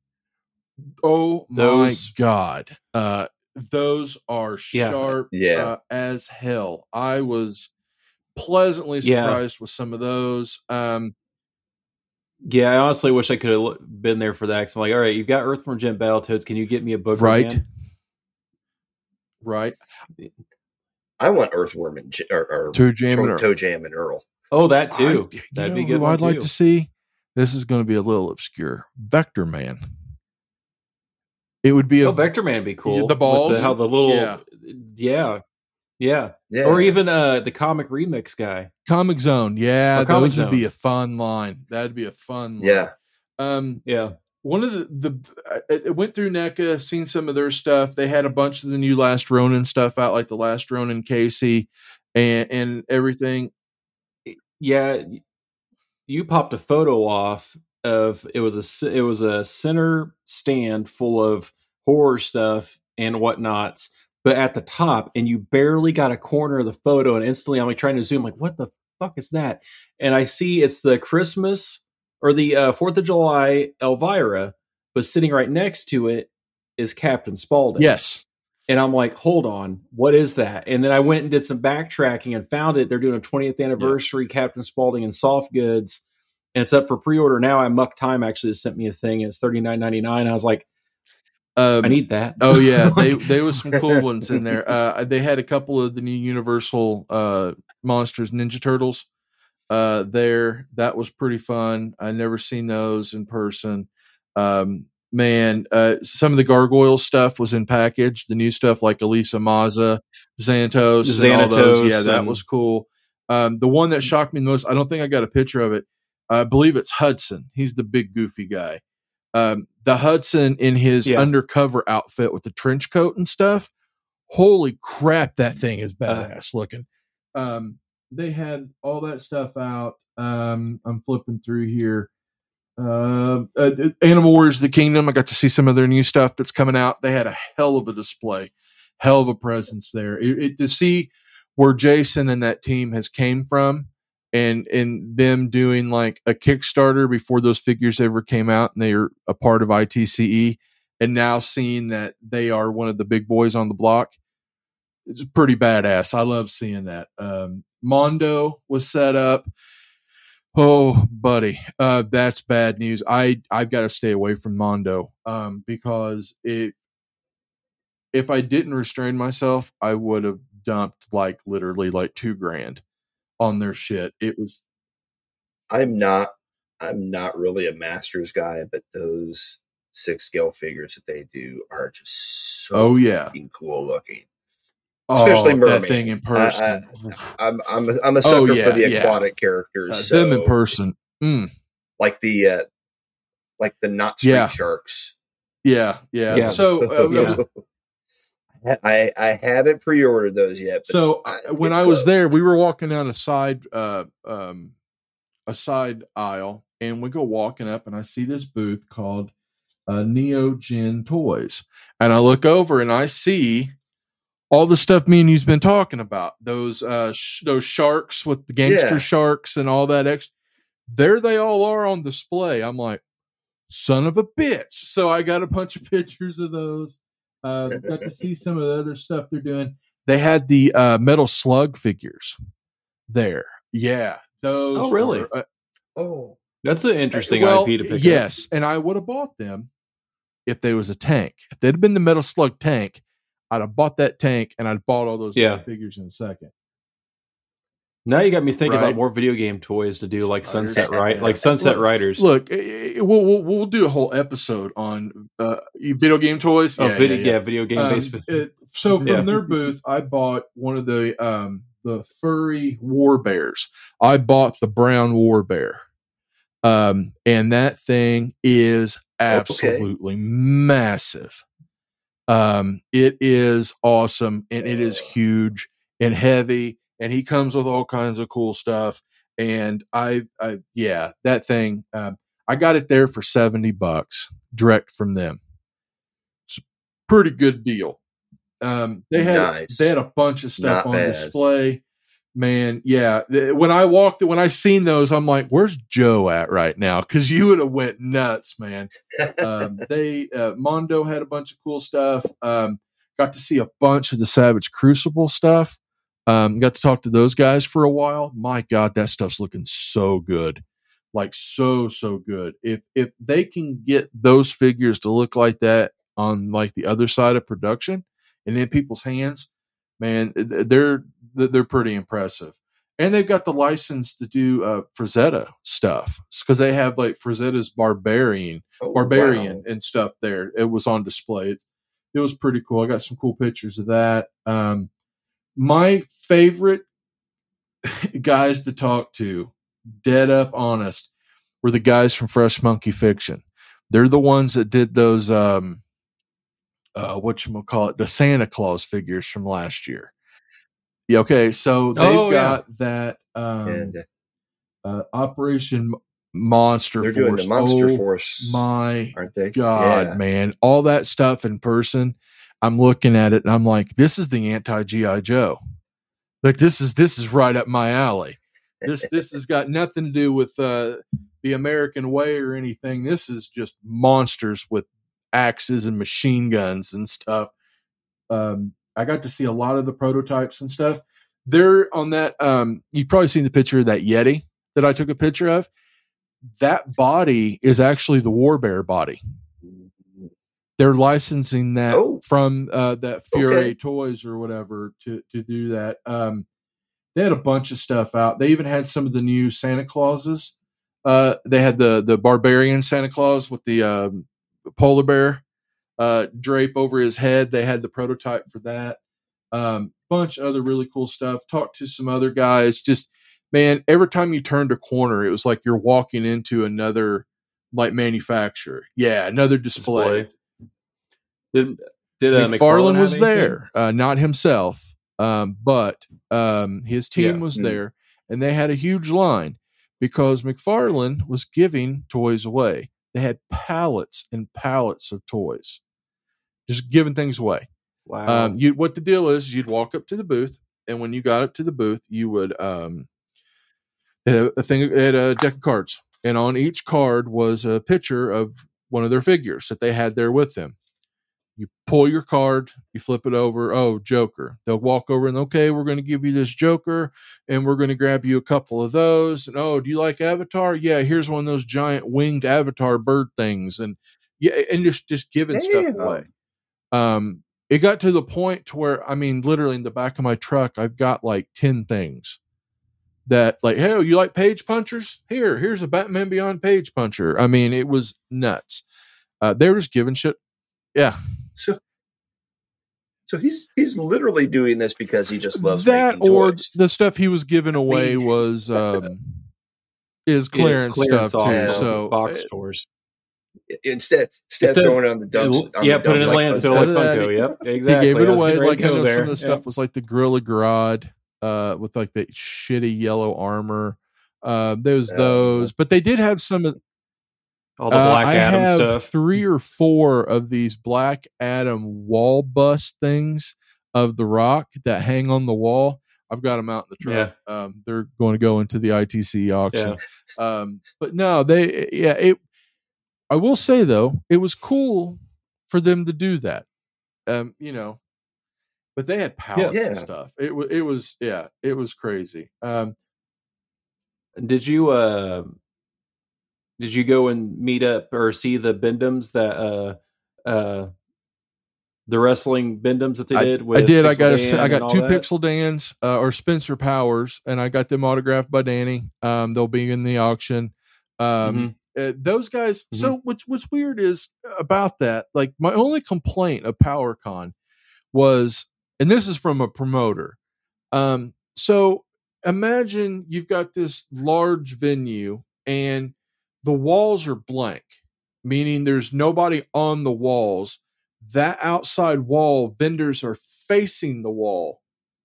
Speaker 2: Oh
Speaker 4: Those-
Speaker 2: my god, uh, those are
Speaker 4: Yeah.
Speaker 2: sharp
Speaker 3: Yeah.
Speaker 2: uh, as hell. I was pleasantly
Speaker 4: Yeah.
Speaker 2: surprised with some of those. Um,
Speaker 4: Yeah, I honestly wish I could have been there for that. Cause I'm like, all right, you've got Earthworm Jim Battletoads. Can you get me a Booger
Speaker 2: right,
Speaker 4: Man?
Speaker 2: right.
Speaker 3: I want Earthworm and J- or, or
Speaker 2: Toe Jam and
Speaker 3: Toe,
Speaker 2: Earl.
Speaker 3: Toe Jam and Earl.
Speaker 4: Oh, that too.
Speaker 2: I- you
Speaker 4: That'd
Speaker 2: know
Speaker 4: be a good
Speaker 2: who
Speaker 4: one
Speaker 2: I'd like
Speaker 4: too.
Speaker 2: to see. This is going to be a little obscure. Vector Man. It would be a
Speaker 4: Oh, Vector Man would be cool.
Speaker 2: the
Speaker 4: With
Speaker 2: balls?
Speaker 4: how the little,
Speaker 2: Yeah.
Speaker 4: yeah, yeah,
Speaker 3: Yeah.
Speaker 4: or even uh the comic remix guy.
Speaker 2: Comic Zone. Yeah,
Speaker 4: Or Comic
Speaker 2: those would be
Speaker 4: Zone.
Speaker 2: a fun line. That'd be a fun line.
Speaker 3: Yeah.
Speaker 2: Um,
Speaker 4: Yeah,
Speaker 2: one of the the I, I went through NECA, seen some of their stuff. They had a bunch of the new Last Ronin stuff out, like the Last Ronin Casey and and everything.
Speaker 4: yeah. You popped a photo off of it was a c- it was a center stand full of horror stuff and whatnots, but at the top, and you barely got a corner of the photo, and instantly I'm like trying to zoom, like what the fuck is that? And I see it's the Christmas or the uh, Fourth of July Elvira, but sitting right next to it is Captain Spaulding.
Speaker 2: Yes.
Speaker 4: And I'm like, hold on, what is that? And then I went and did some backtracking and found it. They're doing a twentieth anniversary Captain Spaulding and soft goods. And it's up for pre-order now. I Muck Time actually just sent me a thing. It's thirty-nine ninety-nine. I was like,
Speaker 2: Um,
Speaker 4: I need that.
Speaker 2: Oh yeah, they
Speaker 4: Like-
Speaker 2: they was some cool ones in there. Uh, they had a couple of the new Universal uh, Monsters Ninja Turtles uh, there. That was pretty fun. I never seen those in person. Um, man, uh, some of the Gargoyle stuff was in package. The new stuff like Elisa Maza, Xanatos, and all those.
Speaker 4: Xanatos
Speaker 2: Yeah, that
Speaker 4: and-
Speaker 2: was cool. Um, the one that shocked me the most, I don't think I got a picture of it. I believe it's Hudson. He's the big goofy guy. Um, the Hudson in his
Speaker 4: Yeah.
Speaker 2: undercover outfit with the trench coat and stuff. Holy crap, that thing is badass looking. Um, they had all that stuff out. Um, I'm flipping through here. Uh, uh, Animal Warriors of the Kingdom. I got to see some of their new stuff that's coming out. They had a hell of a display, hell of a presence there. It, it, to see where Jason and that team has came from, and and them doing like a Kickstarter before those figures ever came out, and they are a part of I T C E, and now seeing that they are one of the big boys on the block, it's pretty badass. I love seeing that. Um, Mondo was set up. Oh, buddy, uh, that's bad news. I I've got to stay away from Mondo um, because it. If I didn't restrain myself, I would have dumped like literally like two grand on their shit. It was.
Speaker 3: I'm not. I'm not really a Masters guy, but those six scale figures that they do are just so
Speaker 2: oh yeah,
Speaker 3: fucking cool looking. Especially
Speaker 2: oh,
Speaker 3: Merman.
Speaker 2: that thing in person.
Speaker 3: I, I, I'm I'm a, I'm a sucker
Speaker 2: oh, yeah,
Speaker 3: for the
Speaker 2: yeah.
Speaker 3: aquatic characters.
Speaker 2: Uh,
Speaker 3: so,
Speaker 2: them in person, mm.
Speaker 3: like the uh, like the not street
Speaker 2: Yeah.
Speaker 3: sharks.
Speaker 2: Yeah, yeah.
Speaker 4: Yeah.
Speaker 2: So uh,
Speaker 4: Yeah.
Speaker 3: I I haven't pre-ordered those yet. But
Speaker 2: So
Speaker 3: I,
Speaker 2: I, when I was there, we were walking down a side, uh, um, a side aisle, and we go walking up, and I see this booth called uh, Neo Gen Toys, and I look over and I see all the stuff me and you've been talking about. Those uh, sh- those sharks with the gangster
Speaker 3: Yeah.
Speaker 2: sharks and all that extra. There they all are on display. I'm like, son of a bitch. So I got a bunch of pictures of those. Uh, got to see some of the other stuff they're doing. They had the uh, Metal Slug figures there. Yeah. Those
Speaker 4: Oh, really?
Speaker 2: were, uh,
Speaker 3: Oh,
Speaker 4: That's an interesting
Speaker 2: well,
Speaker 4: I P to pick up.
Speaker 2: yes. And I would have bought them if there was a tank. If they'd have been the Metal Slug tank, I'd have bought that tank and I'd bought all those
Speaker 4: Yeah.
Speaker 2: other figures in a second.
Speaker 4: Now you got me thinking
Speaker 2: Right.
Speaker 4: about more video game toys to do, like
Speaker 2: Spiders.
Speaker 4: Sunset Right, like Sunset
Speaker 2: Look,
Speaker 4: Riders.
Speaker 2: Look, eh, eh, we'll, we'll we'll do a whole episode on uh, video game toys.
Speaker 4: oh,
Speaker 2: Yeah,
Speaker 4: video,
Speaker 2: yeah,
Speaker 4: yeah,
Speaker 2: yeah.
Speaker 4: video game
Speaker 2: Um,
Speaker 4: based.
Speaker 2: it- so from
Speaker 4: Yeah.
Speaker 2: their booth, I bought one of the um, the furry war bears. I bought the brown war bear, um, and that thing is absolutely massive. Um, it is awesome, and it is huge and heavy, and he comes with all kinds of cool stuff. And I, I yeah, that thing. Um, I got it there for seventy bucks direct from them. It's a pretty good deal. Um, they had
Speaker 3: Nice.
Speaker 2: they had a bunch of stuff
Speaker 3: Not
Speaker 2: on
Speaker 3: bad.
Speaker 2: display. Man, yeah. th- When I walked, when I seen those, I'm like, "Where's Joe at right now?" Because you would have went nuts, man. Um, they uh, Mondo had a bunch of cool stuff. Um, got to see a bunch of the Savage Crucible stuff. Um, got to talk to those guys for a while. My God, that stuff's looking so good, like so so good. If if they can get those figures to look like that on like the other side of production and in people's hands, man, they're they're pretty impressive. And they've got the license to do uh, Frazetta stuff because they have like Frazetta's Barbarian,
Speaker 3: Oh,
Speaker 2: Barbarian
Speaker 3: wow.
Speaker 2: and stuff there. It was on display. It's, it was pretty cool. I got some cool pictures of that. Um, my favorite guys to talk to, dead up honest, were the guys from Fresh Monkey Fiction. They're the ones that did those, um, uh, whatchamacallit, the Santa Claus figures from last year. Yeah, okay, so they've
Speaker 4: Oh, yeah.
Speaker 2: got that um,
Speaker 3: And
Speaker 2: uh, Operation M- Monster
Speaker 3: they're
Speaker 2: Force.
Speaker 3: doing the Monster
Speaker 2: Oh,
Speaker 3: Force,
Speaker 2: my
Speaker 3: aren't they?
Speaker 2: God,
Speaker 3: Yeah.
Speaker 2: man. All that stuff in person, I'm looking at it and I'm like, this is the anti-G I. Joe. Like this is this is right up my alley. This this has got nothing to do with uh, the American way or anything. This is just monsters with axes and machine guns and stuff. Um, I got to see a lot of the prototypes and stuff. They're on that. Um, you've probably seen the picture of that Yeti that I took a picture of. That body is actually the War Bear body. They're licensing that
Speaker 3: Oh.
Speaker 2: from uh, that Fury
Speaker 3: Okay.
Speaker 2: Toys or whatever to to do that. Um, they had a bunch of stuff out. They even had some of the new Santa Clauses. Uh, they had the the Barbarian Santa Claus with the um, polar bear uh, drape over his head. They had the prototype for that. Um, bunch of other really cool stuff. Talked to some other guys. Just man, every time you turned a corner, it was like you're walking into another like manufacturer. Yeah, another display.
Speaker 4: Display. Did did uh,
Speaker 2: McFarlane
Speaker 4: have
Speaker 2: was
Speaker 4: anything?
Speaker 2: there, uh, not himself, um, but um, his team
Speaker 4: Yeah.
Speaker 2: was
Speaker 3: Mm.
Speaker 2: there, and they had a huge line because McFarlane was giving toys away. They had pallets and pallets of toys, just giving things away.
Speaker 4: Wow.
Speaker 2: Um, you what the deal is? You'd walk up to the booth, and when you got up to the booth, you would um, they had a, a thing, they had a deck of cards, and on each card was a picture of one of their figures that they had there with them. You pull your card, you flip it over. Oh, Joker. They'll walk over and, okay, we're going to give you this Joker, and we're going to grab you a couple of those. And, oh, do you like Avatar? Yeah, here's one of those giant winged Avatar bird things. And yeah, and just, just giving
Speaker 3: Damn.
Speaker 2: stuff away. Um, it got to the point to where, I mean, literally in the back of my truck, I've got like ten things that, like, hey, you like page punchers? Here, here's a Batman Beyond page puncher. I mean, it was nuts. Uh, they were just giving shit. Yeah.
Speaker 3: So, so he's he's literally doing this because he just loves
Speaker 2: that,
Speaker 3: making
Speaker 2: or
Speaker 3: toys.
Speaker 2: the stuff he was giving away
Speaker 3: I mean,
Speaker 2: was um, is clearance,
Speaker 4: clearance
Speaker 2: stuff too.
Speaker 3: yeah.
Speaker 2: So
Speaker 4: box
Speaker 2: uh,
Speaker 4: stores.
Speaker 3: Instead, instead,
Speaker 4: Instead
Speaker 3: of throwing it on the dumps, on
Speaker 4: yeah,
Speaker 3: the
Speaker 4: put it in
Speaker 3: dump
Speaker 4: a
Speaker 3: like
Speaker 4: landfill
Speaker 2: instead
Speaker 4: like
Speaker 2: of that,
Speaker 4: Funko.
Speaker 2: he-
Speaker 4: Yep, exactly.
Speaker 2: he gave it
Speaker 4: I was
Speaker 2: away.
Speaker 4: getting ready
Speaker 2: Like
Speaker 4: to
Speaker 2: I
Speaker 4: go
Speaker 2: know
Speaker 4: there.
Speaker 2: some of the
Speaker 4: Yeah.
Speaker 2: stuff was like the Gorilla Grodd, uh, with like the shitty yellow armor. Uh, there's
Speaker 3: Oh.
Speaker 2: those, but they did have some of.
Speaker 4: all the
Speaker 2: Uh,
Speaker 4: Black
Speaker 2: I
Speaker 4: Adam
Speaker 2: have
Speaker 4: stuff.
Speaker 2: three or four of these Black Adam wall bust things of The Rock that hang on the wall. I've got them out in the truck. Um, they're going to go into the I T C auction. Um, but no, they, yeah, it, I will say though, it was cool for them to do that. Um, you know, but they had pallets
Speaker 3: Yeah.
Speaker 2: and stuff. It was, it was, yeah, it was crazy. Um,
Speaker 4: Did you uh did you go and meet up or see the Bendums that uh uh the wrestling Bendums that they
Speaker 2: I,
Speaker 4: did
Speaker 2: I
Speaker 4: with
Speaker 2: did. I
Speaker 4: Pixel
Speaker 2: got a,
Speaker 4: Dan
Speaker 2: I
Speaker 4: and
Speaker 2: got
Speaker 4: all
Speaker 2: two
Speaker 4: that?
Speaker 2: Pixel Dans uh, or Spencer Powers, and I got them autographed by Danny. Um, they'll be in the auction. Um, uh, those guys. So what's what's weird is about that. Like my only complaint of PowerCon was, and this is from a promoter. Um, so imagine you've got this large venue and the walls are blank, meaning there's nobody on the walls. That outside wall, vendors are facing the wall.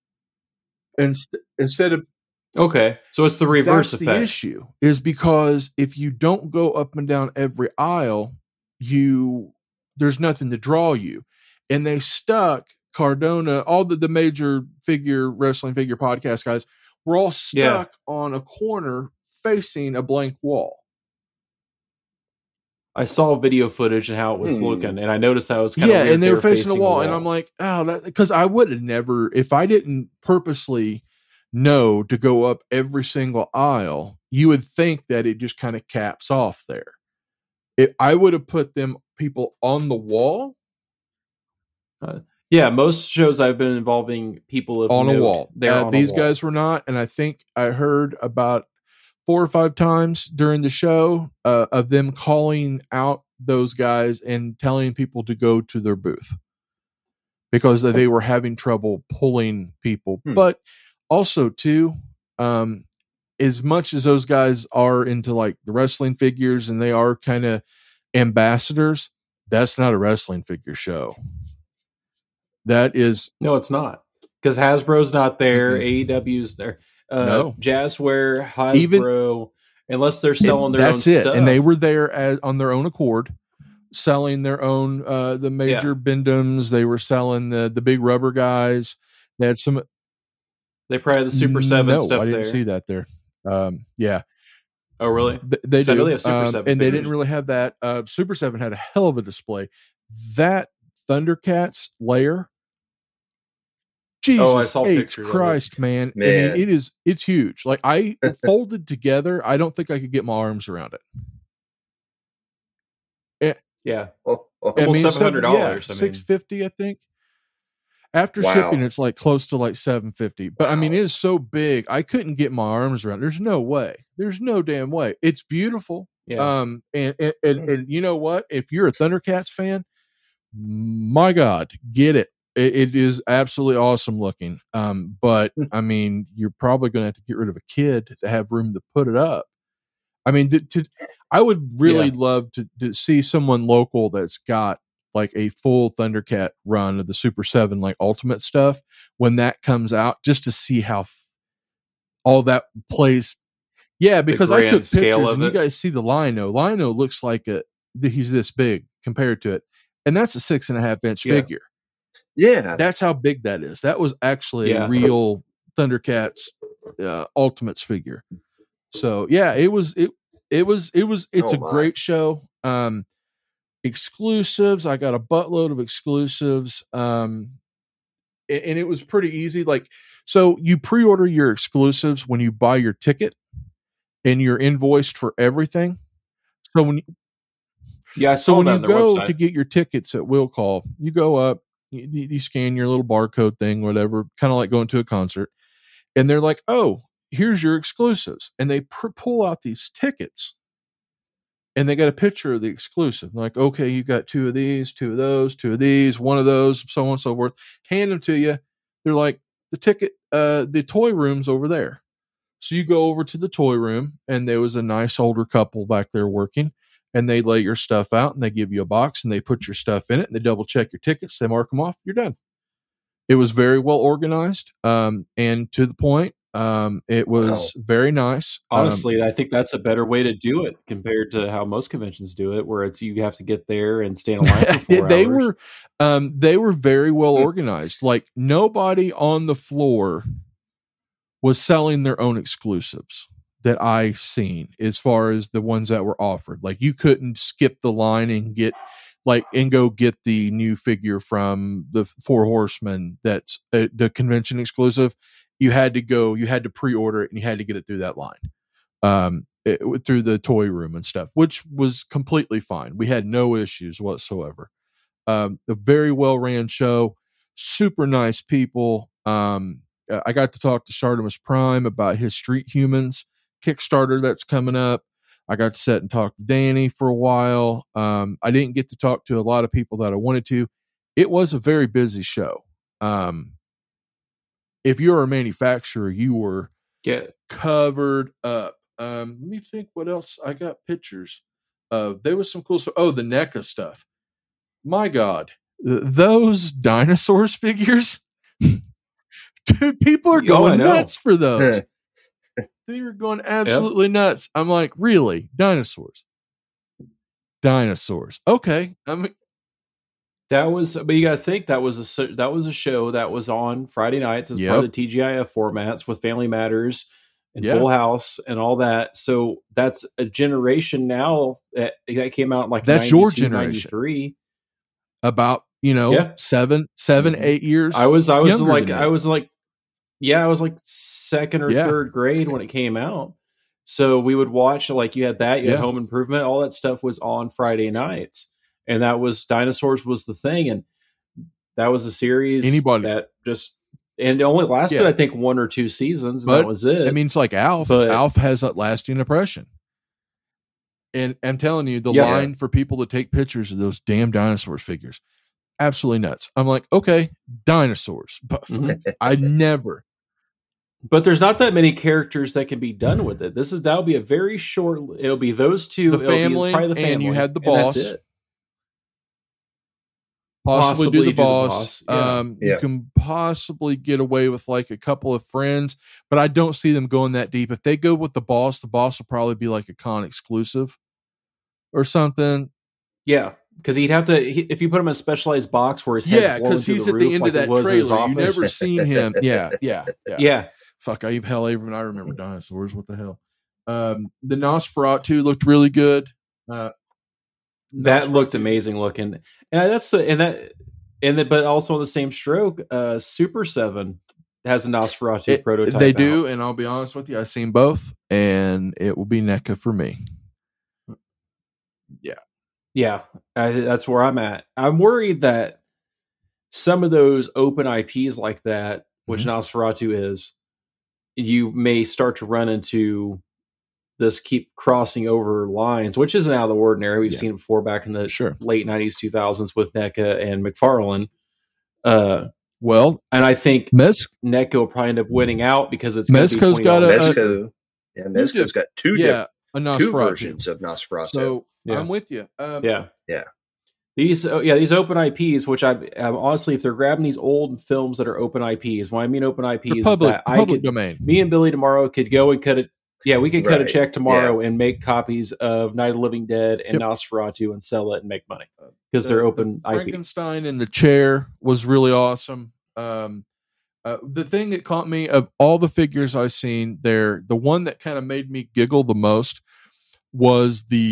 Speaker 2: And st- instead of
Speaker 4: Okay, so it's the reverse
Speaker 2: that's
Speaker 4: effect.
Speaker 2: the issue, is because if you don't go up and down every aisle, you there's nothing to draw you. And they stuck Cardona, all the, the major figure wrestling figure podcast guys were all stuck
Speaker 4: Yeah.
Speaker 2: on a corner facing a blank wall.
Speaker 4: I saw video footage and how it was
Speaker 3: Hmm.
Speaker 4: looking, and I noticed that was kind
Speaker 2: Yeah,
Speaker 4: of weird.
Speaker 2: and they were facing, the wall, and I'm like, oh, that because I would have never, if I didn't purposely know to go up every single aisle, you would think that it just kind of caps off there. If I would have put them people on the wall,
Speaker 4: yeah, most shows I've been involving people of
Speaker 2: on a
Speaker 4: note,
Speaker 2: wall.
Speaker 4: They're
Speaker 2: Uh,
Speaker 4: on
Speaker 2: these
Speaker 4: a wall.
Speaker 2: guys were not, and I think I heard about four or five times during the show uh, of them calling out those guys and telling people to go to their booth because they were having trouble pulling people.
Speaker 3: Hmm.
Speaker 2: But also too, um, as much as those guys are into like the wrestling figures and they are kind of ambassadors, that's not a wrestling figure show. That is
Speaker 4: No, it's not, because Hasbro's not there.
Speaker 2: Mhm.
Speaker 4: A E W's there. Uh,
Speaker 2: No.
Speaker 4: Jazzware, Hasbro,
Speaker 2: Even-
Speaker 4: unless they're selling their
Speaker 2: that's
Speaker 4: own
Speaker 2: it.
Speaker 4: stuff.
Speaker 2: And they were there as, on their own accord, selling their own uh the major Bendums. They were selling the the big rubber guys. They had some
Speaker 4: They probably had the Super Seven
Speaker 2: no,
Speaker 4: stuff
Speaker 2: I didn't
Speaker 4: there.
Speaker 2: see that there. Um yeah.
Speaker 4: Oh, really?
Speaker 2: Th- they
Speaker 4: So I
Speaker 2: do.
Speaker 4: know they have Super
Speaker 2: Um,
Speaker 4: seven
Speaker 2: and they
Speaker 4: figures.
Speaker 2: didn't really have that. Uh Super seven had a hell of a display. That Thundercats layer, Jesus
Speaker 4: Oh, I saw
Speaker 2: H
Speaker 4: pictures of it.
Speaker 2: Christ, man. I
Speaker 3: Man.
Speaker 2: mean, it is it's huge. Like I folded together, I don't think I could get my arms around it.
Speaker 4: Yeah,
Speaker 3: Oh, oh.
Speaker 2: I
Speaker 4: Almost
Speaker 2: mean,
Speaker 4: seven hundred dollars, I mean.
Speaker 2: six fifty, I think. After
Speaker 3: Wow.
Speaker 2: shipping, it's like close to like seven fifty. But I mean,
Speaker 3: Wow.
Speaker 2: it is so big, I couldn't get my arms around. There's no way. There's no damn way. It's beautiful.
Speaker 4: yeah.
Speaker 2: Um, and and, and and you know what? If you're a Thundercats fan, my God, get it. It, it is absolutely awesome looking. Um, but I mean, you're probably going to have to get rid of a kid to have room to put it up. I mean, to, to I would really
Speaker 4: Yeah.
Speaker 2: love to, to see someone local that's got like a full Thundercat run of the Super seven, like Ultimate stuff, when that comes out, just to see how f- all that plays. Yeah, because I
Speaker 4: grand
Speaker 2: took
Speaker 4: scale
Speaker 2: pictures
Speaker 4: of
Speaker 2: and you
Speaker 4: it.
Speaker 2: guys see the Lino. Lino looks like a he's this big compared to it, and that's a six and a half inch
Speaker 4: Yeah.
Speaker 2: figure.
Speaker 3: Yeah.
Speaker 2: That's how big that is. That was actually
Speaker 4: Yeah.
Speaker 2: a real Thundercats uh, Ultimates figure. So yeah, it was it it was it was it's
Speaker 3: Oh,
Speaker 2: a
Speaker 3: my.
Speaker 2: great show. Um, exclusives. I got a buttload of exclusives. Um, and, and it was pretty easy. Like, so you pre-order your exclusives when you buy your ticket and you're invoiced for everything. So when you,
Speaker 4: Yeah, I
Speaker 2: so
Speaker 4: saw
Speaker 2: when
Speaker 4: that
Speaker 2: you
Speaker 4: on their
Speaker 2: go
Speaker 4: website.
Speaker 2: to get your tickets at Will Call, you go up, you, you scan your little barcode thing, whatever, kind of like going to a concert. And they're like, oh, here's your exclusives. And they pr- pull out these tickets and they got a picture of the exclusive. Like, okay, you got two of these, two of those, two of these, one of those, so on and so forth. Hand them to you. They're like, the ticket, uh, the toy room's over there. So you go over to the toy room, and there was a nice older couple back there working, and they lay your stuff out, and they give you a box, and they put your stuff in it, and they double check your tickets. They mark them off. You're done. It was very well organized, um, and to the point. Um, it was
Speaker 3: Wow.
Speaker 2: very nice. Um,
Speaker 4: Honestly, I think that's a better way to do it compared to how most conventions do it, where it's you have to get there and stay in line for four
Speaker 2: they
Speaker 4: hours.
Speaker 2: were, um, they were very well organized. Like nobody on the floor was selling their own exclusives that I seen as far as the ones that were offered. Like you couldn't skip the line and get like and go get the new figure from the Four Horsemen that's uh, the convention exclusive. You had to go, you had to pre-order it and you had to get it through that line. Um, it, through the toy room and stuff, which was completely fine. We had no issues whatsoever. Um, a very well ran show, super nice people. Um, I got to talk to Shartimus Prime about his Street Humans Kickstarter that's coming up. I got to sit and talk to Danny for a while. Um, I didn't get to talk to a lot of people that I wanted to. It was a very busy show. Um, if you're a manufacturer, you were
Speaker 4: Yeah.
Speaker 2: covered up. Um, let me think what else. I got pictures of. There was some cool stuff. Oh, the NECA stuff. My God, th- those dinosaurs figures. Dude, people are
Speaker 4: Oh, I
Speaker 2: going
Speaker 4: know.
Speaker 2: nuts for those. They are going absolutely nuts. I'm like, really? Dinosaurs? Dinosaurs. Okay. I mean,
Speaker 4: That was, but you got to think that was a s- that was a show that was on Friday nights as part of
Speaker 2: Yep.
Speaker 4: the T G I F formats with Family Matters and
Speaker 2: Yeah.
Speaker 4: Full House and all that. So that's a generation now that, that came out in like
Speaker 2: That's your
Speaker 4: ninety-two,
Speaker 2: generation.
Speaker 4: ninety-three.
Speaker 2: about, you know,
Speaker 4: Yeah.
Speaker 2: seven, seven,
Speaker 4: Mhm.
Speaker 2: eight years.
Speaker 4: I was I was
Speaker 2: younger
Speaker 4: like
Speaker 2: than
Speaker 4: I
Speaker 2: me.
Speaker 4: was like yeah I was like second or
Speaker 2: Yeah.
Speaker 4: third grade when it came out. So we would watch, like you had that, you had
Speaker 2: Yeah.
Speaker 4: Home Improvement, all that stuff was on Friday nights, and that was Dinosaurs was the thing, and that was a series
Speaker 2: Anybody-
Speaker 4: that just and it only lasted
Speaker 2: Yeah.
Speaker 4: I think one or two seasons, and
Speaker 2: But,
Speaker 4: that was it.
Speaker 2: I mean, it's like Alf.
Speaker 4: But-
Speaker 2: Alf has that lasting impression. And I'm telling you, the
Speaker 4: Yeah.
Speaker 2: line for people to take pictures of those damn dinosaurs figures, absolutely nuts. I'm like, okay, dinosaurs. But
Speaker 4: Mhm.
Speaker 2: I never.
Speaker 4: But there's not that many characters that can be done with it. This is that'll be a very short. It'll be those two.
Speaker 2: The
Speaker 4: it'll be
Speaker 2: family,
Speaker 4: probably the
Speaker 2: and
Speaker 4: family,
Speaker 2: you had the
Speaker 4: and that's
Speaker 2: boss.
Speaker 4: it.
Speaker 2: Possibly,
Speaker 4: Possibly
Speaker 2: do the
Speaker 4: do the
Speaker 2: boss.
Speaker 4: boss, yeah.
Speaker 2: Um,
Speaker 3: Yeah.
Speaker 2: You can possibly get away with like a couple of friends, but I don't see them going that deep. If they go with the boss, the boss will probably be like a con exclusive or something.
Speaker 4: Yeah, because he'd have to he, if you put him in a specialized box where his head's
Speaker 2: Yeah,
Speaker 4: blown
Speaker 2: because
Speaker 4: through
Speaker 2: he's
Speaker 4: the
Speaker 2: at the
Speaker 4: roof
Speaker 2: end
Speaker 4: like
Speaker 2: of
Speaker 4: it
Speaker 2: that
Speaker 4: was in his
Speaker 2: trailer. You
Speaker 4: office.
Speaker 2: never seen him. Yeah, yeah, yeah.
Speaker 4: Yeah,
Speaker 2: Fuck, I hell even I remember dinosaurs. What the hell? Um, the Nosferatu looked really good. Uh,
Speaker 4: that looked
Speaker 2: Nosferatu-
Speaker 4: amazing looking, and that's the and that and the, but also on the same stroke, uh, Super Seven has a Nosferatu
Speaker 2: It-
Speaker 4: prototype.
Speaker 2: They
Speaker 4: out.
Speaker 2: do, and I'll be honest with you, I've seen both, and it will be NECA for me.
Speaker 4: Yeah, I, that's where I'm at. I'm worried that some of those open I Ps like that, which
Speaker 2: Mhm.
Speaker 4: Nosferatu is, you may start to run into this keep crossing over lines, which isn't out of the ordinary. We've
Speaker 2: Yeah.
Speaker 4: seen it before back in the
Speaker 2: Sure.
Speaker 4: late nineties, two thousands with NECA and McFarlane. Uh,
Speaker 2: Well,
Speaker 4: and I think
Speaker 2: Mes-
Speaker 4: NECA will probably end up winning out because it's gonna be
Speaker 2: Mezco's got
Speaker 4: twenty
Speaker 2: a-
Speaker 4: dollars.
Speaker 3: Mezco, yeah, Mezco's got two
Speaker 2: yeah, a
Speaker 3: diff- two
Speaker 2: Nosferatu.
Speaker 3: versions of Nosferatu.
Speaker 2: So
Speaker 4: Yeah.
Speaker 2: I'm with you. Um,
Speaker 4: Yeah.
Speaker 3: Yeah.
Speaker 4: These, oh, yeah, these open I Ps, which I, I'm honestly, if they're grabbing these old films that are open I Ps, when I mean open I Ps,
Speaker 2: the
Speaker 4: is
Speaker 2: public,
Speaker 4: that
Speaker 2: the
Speaker 4: I
Speaker 2: public
Speaker 4: could,
Speaker 2: domain.
Speaker 4: me and Billy tomorrow could go and cut it. Yeah, we could cut a
Speaker 3: Right.
Speaker 4: check tomorrow and make copies of Night of the Living Dead and
Speaker 2: Yep.
Speaker 4: Nosferatu and sell it and make money because
Speaker 2: The-
Speaker 4: they're open
Speaker 2: the
Speaker 4: I P.
Speaker 2: Frankenstein in the chair was really awesome. Um, uh, the thing that caught me of all the figures I've seen there, the one that kind of made me giggle the most was the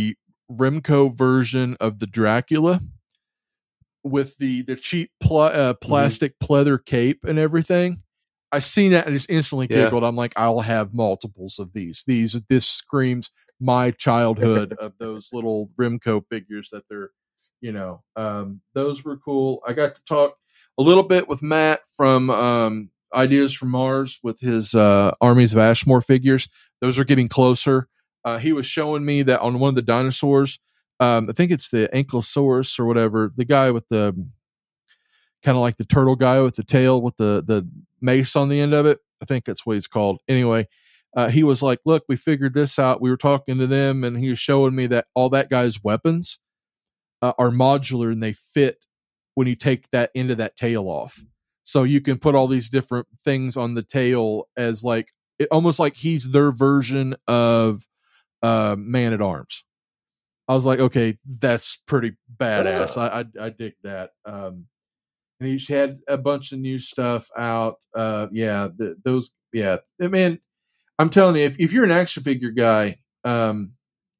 Speaker 2: Remco version of the Dracula with the the cheap pl- uh, plastic mm-hmm. pleather cape and everything. I seen that and just instantly
Speaker 4: yeah.
Speaker 2: giggled. I'm like, I'll have multiples of these. These this screams my childhood of those little Remco figures that they're, you know, um, those were cool. I got to talk a little bit with Matt from um, Ideas from Mars with his uh, Armies of Ashmore figures. Those are getting closer. Uh, he was showing me that on one of the dinosaurs, um, I think it's the Ankylosaurus or whatever, the guy with the kind of like the turtle guy with the tail with the, the mace on the end of it. I think that's what he's called. Anyway, uh, he was like, look, we figured this out. We were talking to them and he was showing me that all that guy's weapons uh, are modular and they fit when you take that end of that tail off. So you can put all these different things on the tail as like, it, almost like he's their version of uh, Man at Arms. I was like, okay, that's pretty badass. Uh. I, I I dig that. Um, and he had a bunch of new stuff out. Uh, yeah, the, those. Yeah, I mean, I'm telling you, if if you're an action figure guy, um,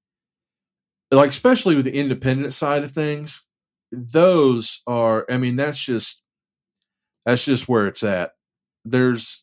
Speaker 2: like especially with the independent side of things, those are. I mean, that's just that's just where it's at. There's.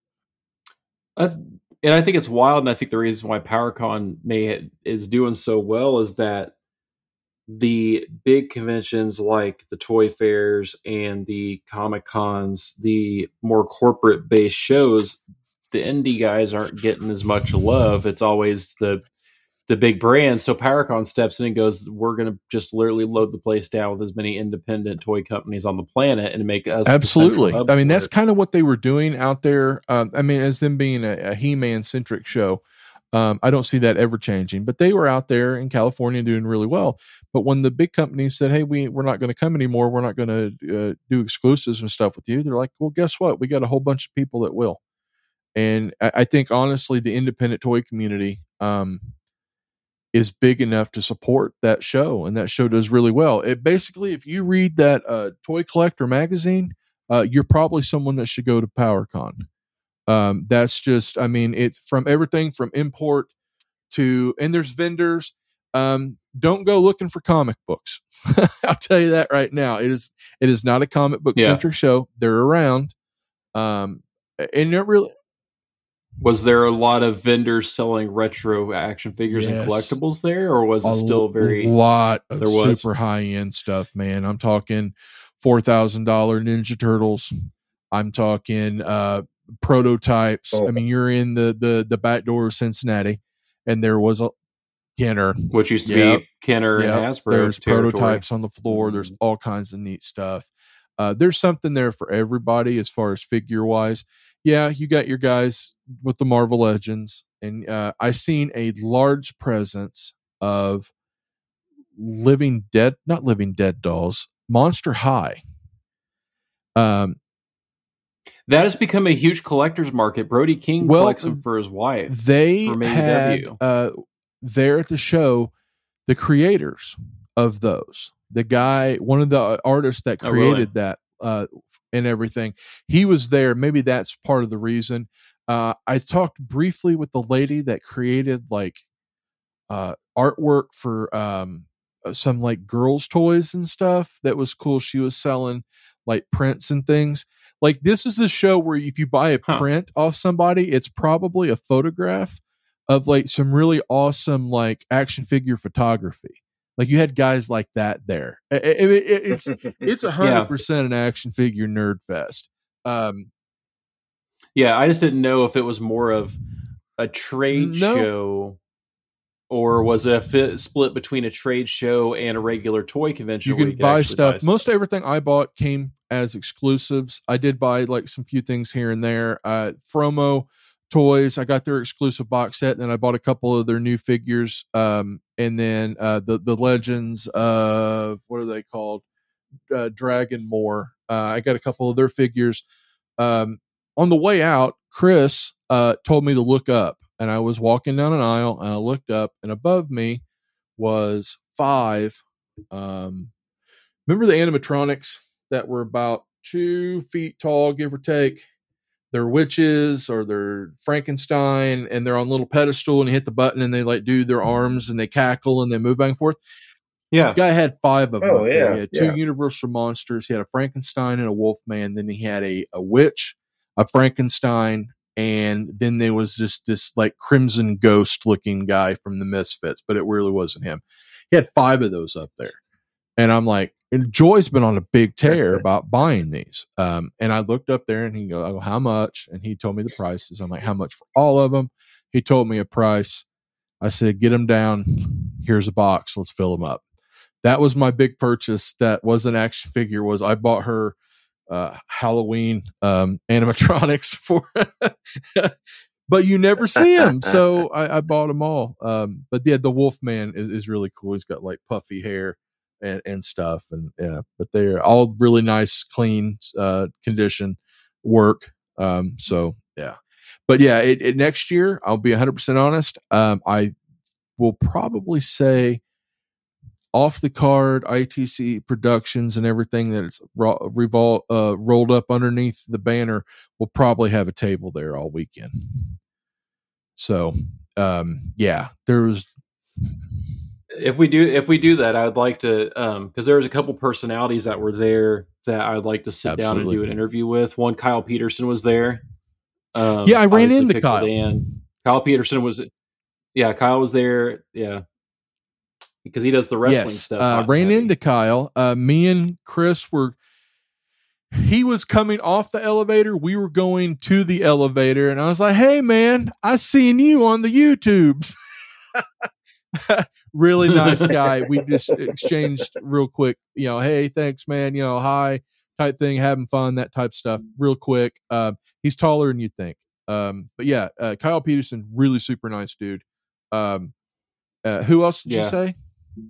Speaker 4: I, and I think it's wild, and I think the reason why PowerCon may is doing so well is that the big conventions like the toy fairs and the Comic Cons, the more corporate based shows, the indie guys aren't getting as much love. It's always the the big brands. So PowerCon steps in and goes, we're going to just literally load the place down with as many independent toy companies on the planet and make us
Speaker 2: absolutely. I mean, that's kind of what they were doing out there. Um, I mean, as them being a, a He-Man centric show, um, I don't see that ever changing. But they were out there in California doing really well. But when the big companies said, "Hey, we we're not going to come anymore. We're not going to uh, do exclusives and stuff with you," they're like, "Well, guess what? We got a whole bunch of people that will." And I, I think honestly, the independent toy community. Um, is big enough to support that show, and that show does really well. It basically, if you read that uh, Toy Collector magazine, uh, you're probably someone that should go to PowerCon. Um, that's just, I mean, it's from everything from import to, and there's vendors. Um, don't go looking for comic books. I'll tell you that right now. It is, it is not a comic book centric yeah. show. They're around, um, and they're really.
Speaker 4: Was there a lot of vendors selling retro action figures yes. and collectibles there, or was it a still very
Speaker 2: a lot of there was? super high end stuff, man? I'm talking four thousand dollar Ninja Turtles. I'm talking uh, prototypes. Oh. I mean, you're in the the the back door of Cincinnati, and there was a Kenner,
Speaker 4: which used to yep. be Kenner yep. and Hasbro.
Speaker 2: There's
Speaker 4: territory.
Speaker 2: prototypes on the floor. Mm-hmm. There's all kinds of neat stuff. Uh, there's something there for everybody as far as figure wise. Yeah, you got your guys with the Marvel Legends, and uh, I seen a large presence of living dead, not living dead dolls, Monster High. Um,
Speaker 4: that has become a huge collector's market. Brody King
Speaker 2: well,
Speaker 4: collects them for his wife.
Speaker 2: They had uh, there at the show the creators of those. The guy, one of the artists that created oh, really? that. Uh, and everything, he was there. Maybe that's part of the reason. Uh, I talked briefly with the lady that created like uh, artwork for um, some like girls' toys and stuff. That was cool. She was selling like prints and things. Like this is the show where if you buy a huh. print off somebody, it's probably a photograph of like some really awesome like action figure photography. Like you had guys like that there. It, it, it, it's it's a hundred percent an action figure nerd fest. Um,
Speaker 4: yeah, I just didn't know if it was more of a trade no. show, or was it a fit, split between a trade show and a regular toy convention.
Speaker 2: You can,
Speaker 4: you can
Speaker 2: buy, stuff.
Speaker 4: buy stuff.
Speaker 2: Most everything I bought came as exclusives. I did buy like some few things here and there. Uh, Fromo Toys, I got their exclusive box set, and then I bought a couple of their new figures. Um, and then uh, the the Legends of what are they called? Uh, Dragon More. Uh, I got a couple of their figures. Um, on the way out, Chris uh, told me to look up, and I was walking down an aisle, and I looked up, and above me was five. Um, remember the animatronics that were about two feet tall, give or take? they're witches or they're Frankenstein, and they're on a little pedestal, and you hit the button and they like do their arms and they cackle and they move back and forth.
Speaker 4: Yeah.
Speaker 2: The guy had five of them.
Speaker 3: Oh,
Speaker 2: up there.
Speaker 3: yeah,
Speaker 2: He had two
Speaker 3: yeah.
Speaker 2: Universal monsters. He had a Frankenstein and a Wolfman. Then he had a, a witch, a Frankenstein, and then there was just this like crimson ghost looking guy from the Misfits, but it really wasn't him. He had five of those up there. And I'm like, and Joy's been on a big tear about buying these. Um, and I looked up there and he goes, oh, how much? And he told me the prices. I'm like, how much for all of them? He told me a price. I said, get them down. Here's a box. Let's fill them up. That was my big purchase. That was an action figure. Was I bought her uh, Halloween um, animatronics for, but you never see them. So I, I bought them all. Um, but yeah, the Wolfman is, is really cool. He's got like puffy hair and, and stuff. And yeah, but they're all really nice, clean uh, condition work. Um, so yeah, but yeah, it, it, next year, I'll be one hundred percent honest. Um, I will probably say, Off the Card, I T C Productions, and everything that's ro- revol- uh, rolled up underneath the banner will probably have a table there all weekend. So, um, yeah, there's.
Speaker 4: If we do, if we do that, I would like to, um, because there was a couple personalities that were there that I would like to sit
Speaker 2: Absolutely.
Speaker 4: down and do an interview with. One, Kyle Peterson was there. Um,
Speaker 2: Yeah, I ran
Speaker 4: obviously
Speaker 2: into
Speaker 4: Pixel
Speaker 2: Kyle.
Speaker 4: Dan. Kyle Peterson was, yeah, Kyle was there. Yeah. Because he does the wrestling
Speaker 2: Yes,
Speaker 4: stuff.
Speaker 2: uh,
Speaker 4: hot and
Speaker 2: ran
Speaker 4: heavy.
Speaker 2: into Kyle. Uh, me and Chris were. He was coming off the elevator. We were going to the elevator, and I was like, "Hey, man, I seen you on the YouTubes." Really nice guy. We just exchanged real quick. You know, hey, thanks, man. You know, hi, type thing, having fun, that type stuff, real quick. Um, he's taller than you think. Um, but yeah, uh, Kyle Peterson, really super nice dude. Um, uh, who else did
Speaker 4: Yeah.
Speaker 2: you say?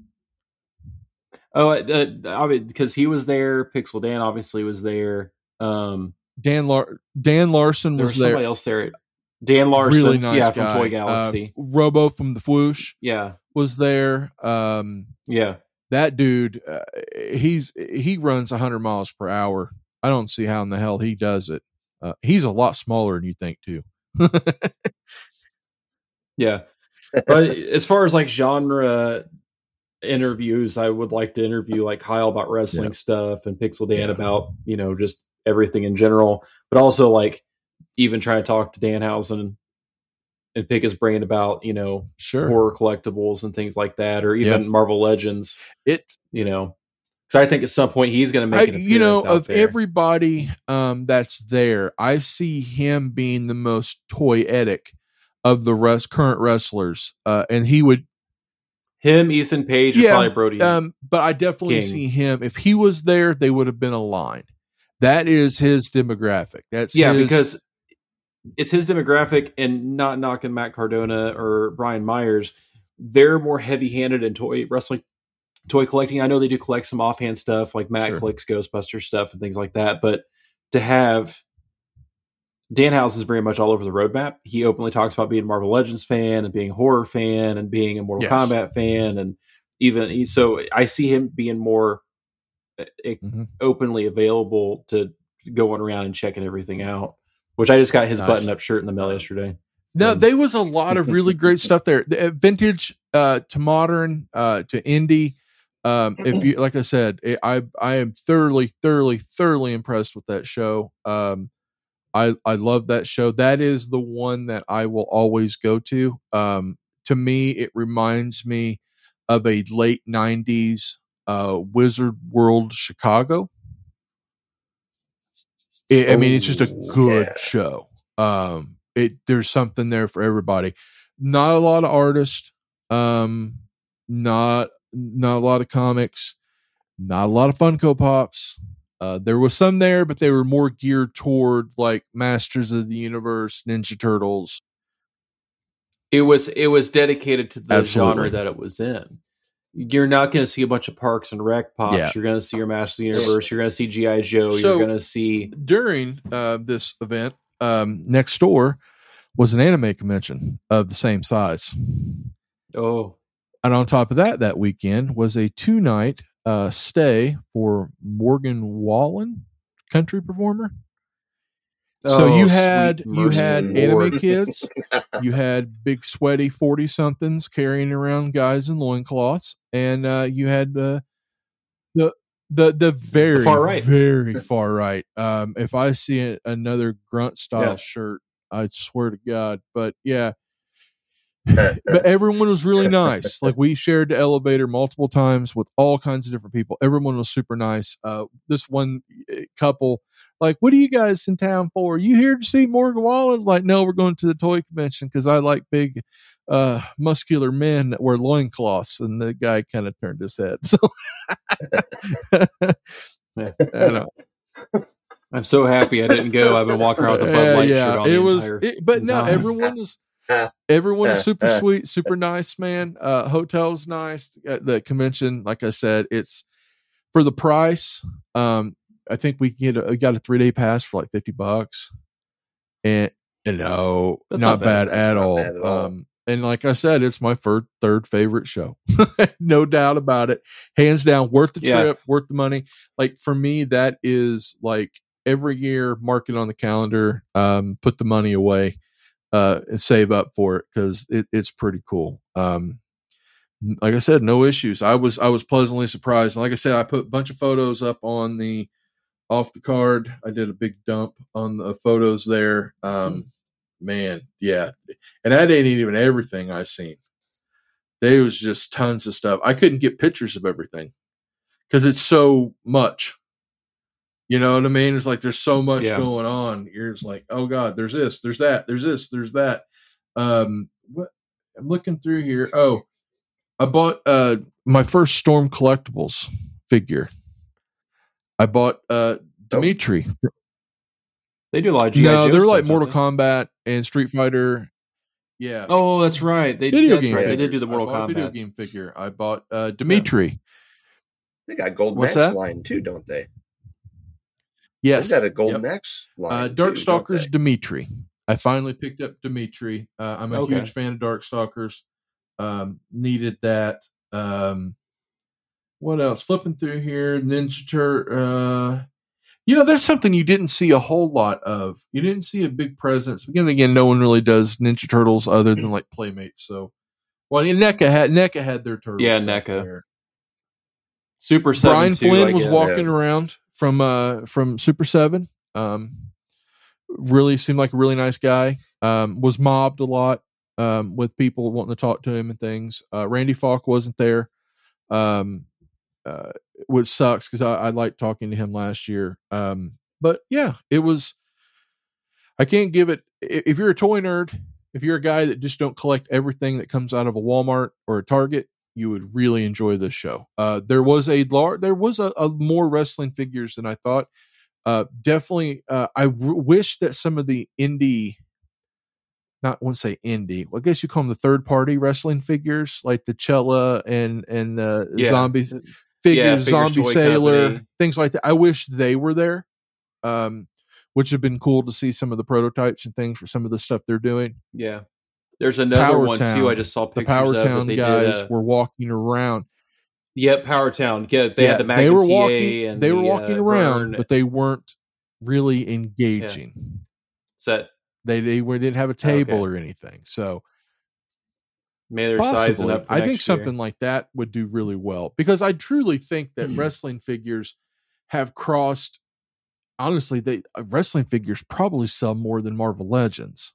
Speaker 4: Oh, uh, I mean, because he was there. Pixel Dan obviously was there. Um,
Speaker 2: Dan Lar- Dan Larson
Speaker 4: there
Speaker 2: was
Speaker 4: was
Speaker 2: there.
Speaker 4: somebody else there. Dan Larson,
Speaker 2: Really nice
Speaker 4: yeah,
Speaker 2: guy.
Speaker 4: from Toy Galaxy.
Speaker 2: Uh, Robo from the Fwoosh
Speaker 4: yeah,
Speaker 2: was there. Um,
Speaker 4: yeah.
Speaker 2: that dude, uh, he's he runs one hundred miles per hour. I don't see how in the hell he does it. Uh, he's a lot smaller than you think too.
Speaker 4: Yeah. But as far as like genre interviews, I would like to interview like Kyle about wrestling
Speaker 2: Yeah.
Speaker 4: stuff and Pixel Dan
Speaker 2: Yeah.
Speaker 4: about, you know, just everything in general, but also like even try to talk to Danhausen and pick his brain about, you know,
Speaker 2: Sure.
Speaker 4: horror collectibles and things like that, or even
Speaker 2: Yeah.
Speaker 4: Marvel Legends,
Speaker 2: It,
Speaker 4: you know, because I think at some point he's going to
Speaker 2: I,
Speaker 4: make an appearance
Speaker 2: you know,
Speaker 4: out
Speaker 2: of
Speaker 4: there.
Speaker 2: everybody um, that's there, I see him being the most toyetic of the rest current wrestlers, uh, and he would.
Speaker 4: Him, Ethan Page, and
Speaker 2: Yeah,
Speaker 4: probably Brody.
Speaker 2: Um, but I definitely
Speaker 4: King.
Speaker 2: see him. If he was there, they would have been aligned. That is his demographic. That's
Speaker 4: yeah,
Speaker 2: his,
Speaker 4: because it's his demographic, and not knocking Matt Cardona or Brian Myers. They're more heavy-handed in toy wrestling, toy collecting. I know they do collect some offhand stuff, like Matt
Speaker 2: Sure.
Speaker 4: collects Ghostbusters stuff and things like that. But to have Danhausen is very much all over the roadmap. He openly talks about being a Marvel Legends fan and being a horror fan and being a Mortal
Speaker 2: Yes.
Speaker 4: Kombat fan, and even so, I see him being more uh,
Speaker 2: Mhm.
Speaker 4: openly available to going around and checking everything out. Which I just got his
Speaker 2: Nice.
Speaker 4: button-up shirt in the mail yesterday.
Speaker 2: No,
Speaker 4: Um,
Speaker 2: there was a lot of really great stuff there. The, uh, vintage uh, to modern uh, to indie. Um, if you, like I said, it, I I am thoroughly, thoroughly, thoroughly impressed with that show. Um, I I love that show. That is the one that I will always go to. Um, to me, it reminds me of a late nineties uh, Wizard World Chicago. It, I mean, it's just a
Speaker 3: Oh,
Speaker 2: good
Speaker 3: yeah.
Speaker 2: show. Um, it there's something there for everybody. Not a lot of artists. Um, not not a lot of comics. Not a lot of Funko Pops. Uh, there was some there, but they were more geared toward like Masters of the Universe, Ninja Turtles.
Speaker 4: It was it was dedicated to the
Speaker 2: Absolutely.
Speaker 4: genre that it was in. You're not going to see a bunch of Parks and Rec pops.
Speaker 2: Yeah.
Speaker 4: You're going to see your Masters of the Universe. You're going to see G I Joe.
Speaker 2: So-
Speaker 4: you're going to see
Speaker 2: During uh, this event, um, next door was an anime convention of the same size.
Speaker 4: oh
Speaker 2: And on top of that, that weekend was a two night uh, stay for Morgan Wallen, country performer. So
Speaker 4: Oh,
Speaker 2: you
Speaker 4: sweet
Speaker 2: had you
Speaker 4: merciful
Speaker 2: had
Speaker 3: Lord.
Speaker 2: anime kids, you had big sweaty forty somethings carrying around guys in loincloths, and uh, you had uh, the the the very
Speaker 4: far right.
Speaker 2: very far right. Um, if I see a, another grunt style
Speaker 4: Yeah.
Speaker 2: shirt, I swear to God. But yeah, but everyone was really nice. Like we shared the elevator multiple times with all kinds of different people. Everyone was super nice. Uh, this one uh, couple, like, what are you guys in town for? Are you here to see Morgan Wallen? Like, no, we're going to the toy convention because I like big, uh, muscular men that wear loincloths. And the guy kind of turned his head. So,
Speaker 4: Yeah.
Speaker 2: I know.
Speaker 4: I'm so happy I didn't go. I've been walking around with a Bud
Speaker 2: Uh,
Speaker 4: Light
Speaker 2: yeah,
Speaker 4: shirt on
Speaker 2: it
Speaker 4: the
Speaker 2: was,
Speaker 4: entire
Speaker 2: it, but no,
Speaker 4: time.
Speaker 2: everyone was. Everyone is super sweet, super nice, man. Uh, hotel's nice. At the convention, like I said, it's for the price. Um, I think we get a, got a three day pass for like fifty bucks, and you know,
Speaker 4: That's
Speaker 2: not,
Speaker 4: not bad.
Speaker 2: bad,
Speaker 3: That's
Speaker 2: at
Speaker 3: not
Speaker 2: all.
Speaker 3: bad at all.
Speaker 2: Um, and like I said, it's my third third favorite show, no doubt about it. Hands down, worth the
Speaker 4: Yeah.
Speaker 2: trip, worth the money. Like for me, that is like every year, mark it on the calendar, um, put the money away. Uh, and save up for it because it, it's pretty cool. Um, like I said, no issues. I was I was pleasantly surprised. And like I said, I put a bunch of photos up on the off the card. I did a big dump on the photos there. Um, man, yeah, and that ain't even everything I seen. There was just tons of stuff. I couldn't get pictures of everything because it's so much. You know what I mean? It's like there's so much
Speaker 4: Yeah.
Speaker 2: going on. You're just like, oh God, there's this, there's that, there's this, there's that. Um, what I'm looking through here. Oh, I bought uh my first Storm Collectibles figure. I bought uh Dimitri.
Speaker 4: They do a lot of G I
Speaker 2: No,
Speaker 4: Joe
Speaker 2: they're
Speaker 4: stuff,
Speaker 2: like
Speaker 4: don't
Speaker 2: Mortal
Speaker 4: they?
Speaker 2: Kombat and Street Fighter. Yeah.
Speaker 4: Oh, that's right. They
Speaker 2: video
Speaker 4: that's
Speaker 2: game
Speaker 4: right. They
Speaker 2: figures.
Speaker 4: did do the Mortal
Speaker 2: I bought a video
Speaker 4: Kombat.
Speaker 2: game figure. I bought uh Dimitri.
Speaker 3: They got Golden
Speaker 2: What's
Speaker 3: Axe
Speaker 2: that?
Speaker 3: line too, don't they?
Speaker 2: Yes.
Speaker 3: They've got a Golden
Speaker 2: Yep.
Speaker 3: Axe line.
Speaker 2: Uh,
Speaker 3: too, don't
Speaker 2: Darkstalkers
Speaker 3: they?
Speaker 2: Dimitri. I finally picked up Dimitri. Uh, I'm a
Speaker 4: Okay.
Speaker 2: huge fan of Darkstalkers. Um, needed that. Um, what else? Flipping through here, Ninja Tur. Uh, you know, there's something you didn't see a whole lot of. You didn't see a big presence. Again, again, no one really does Ninja Turtles other than like Playmates. So, well, NECA had NECA had their turtles.
Speaker 4: Yeah,
Speaker 2: back
Speaker 4: NECA.
Speaker 2: there.
Speaker 4: Super seven
Speaker 2: Brian
Speaker 4: too,
Speaker 2: Flynn
Speaker 4: I
Speaker 2: was
Speaker 4: guess.
Speaker 2: walking
Speaker 3: Yeah.
Speaker 2: around from uh from Super Seven. Um, really seemed like a really nice guy. Um, was mobbed a lot um with people wanting to talk to him and things. Uh, Randy Falk wasn't there, um, uh, which sucks because I, I liked talking to him last year. Um, but yeah, it was. I can't give it. i- If you're a toy nerd, if you're a guy that just don't collect everything that comes out of a Walmart or a Target, you would really enjoy this show. Uh, there was a large, there was a, a more wrestling figures than I thought. Uh, definitely, uh, I w- wish that some of the indie, not I won't say indie, well, I guess you call them the third party wrestling figures, like the Cella and and uh,
Speaker 4: Yeah.
Speaker 2: zombies
Speaker 4: Yeah,
Speaker 2: figures,
Speaker 4: Figures
Speaker 2: Zombie
Speaker 4: Toy
Speaker 2: Sailor,
Speaker 4: Company.
Speaker 2: things like that. I wish they were there, um, which have been cool to see some of the prototypes and things for some of the stuff they're doing.
Speaker 4: Yeah. There's another
Speaker 2: Power
Speaker 4: one
Speaker 2: Town,
Speaker 4: too. I just saw
Speaker 2: the
Speaker 4: pictures
Speaker 2: Power
Speaker 4: of
Speaker 2: Town
Speaker 4: it. They
Speaker 2: guys
Speaker 4: did. Uh,
Speaker 2: were walking around.
Speaker 4: yeah, Power Town. Yeah, they
Speaker 2: yeah,
Speaker 4: had the
Speaker 2: they
Speaker 4: Magnum
Speaker 2: were
Speaker 4: T A
Speaker 2: walking.
Speaker 4: and
Speaker 2: They were
Speaker 4: the,
Speaker 2: walking
Speaker 4: uh,
Speaker 2: around,
Speaker 4: Vern
Speaker 2: but they weren't really engaging.
Speaker 4: set.
Speaker 2: They they were, didn't have a table
Speaker 4: Okay.
Speaker 2: or anything. So
Speaker 4: Maybe they're sizing
Speaker 2: possibly,
Speaker 4: up for
Speaker 2: I
Speaker 4: next
Speaker 2: think something
Speaker 4: year.
Speaker 2: like that would do really well because I truly think that wrestling figures have crossed. Honestly, they uh, wrestling figures probably sell more than Marvel Legends.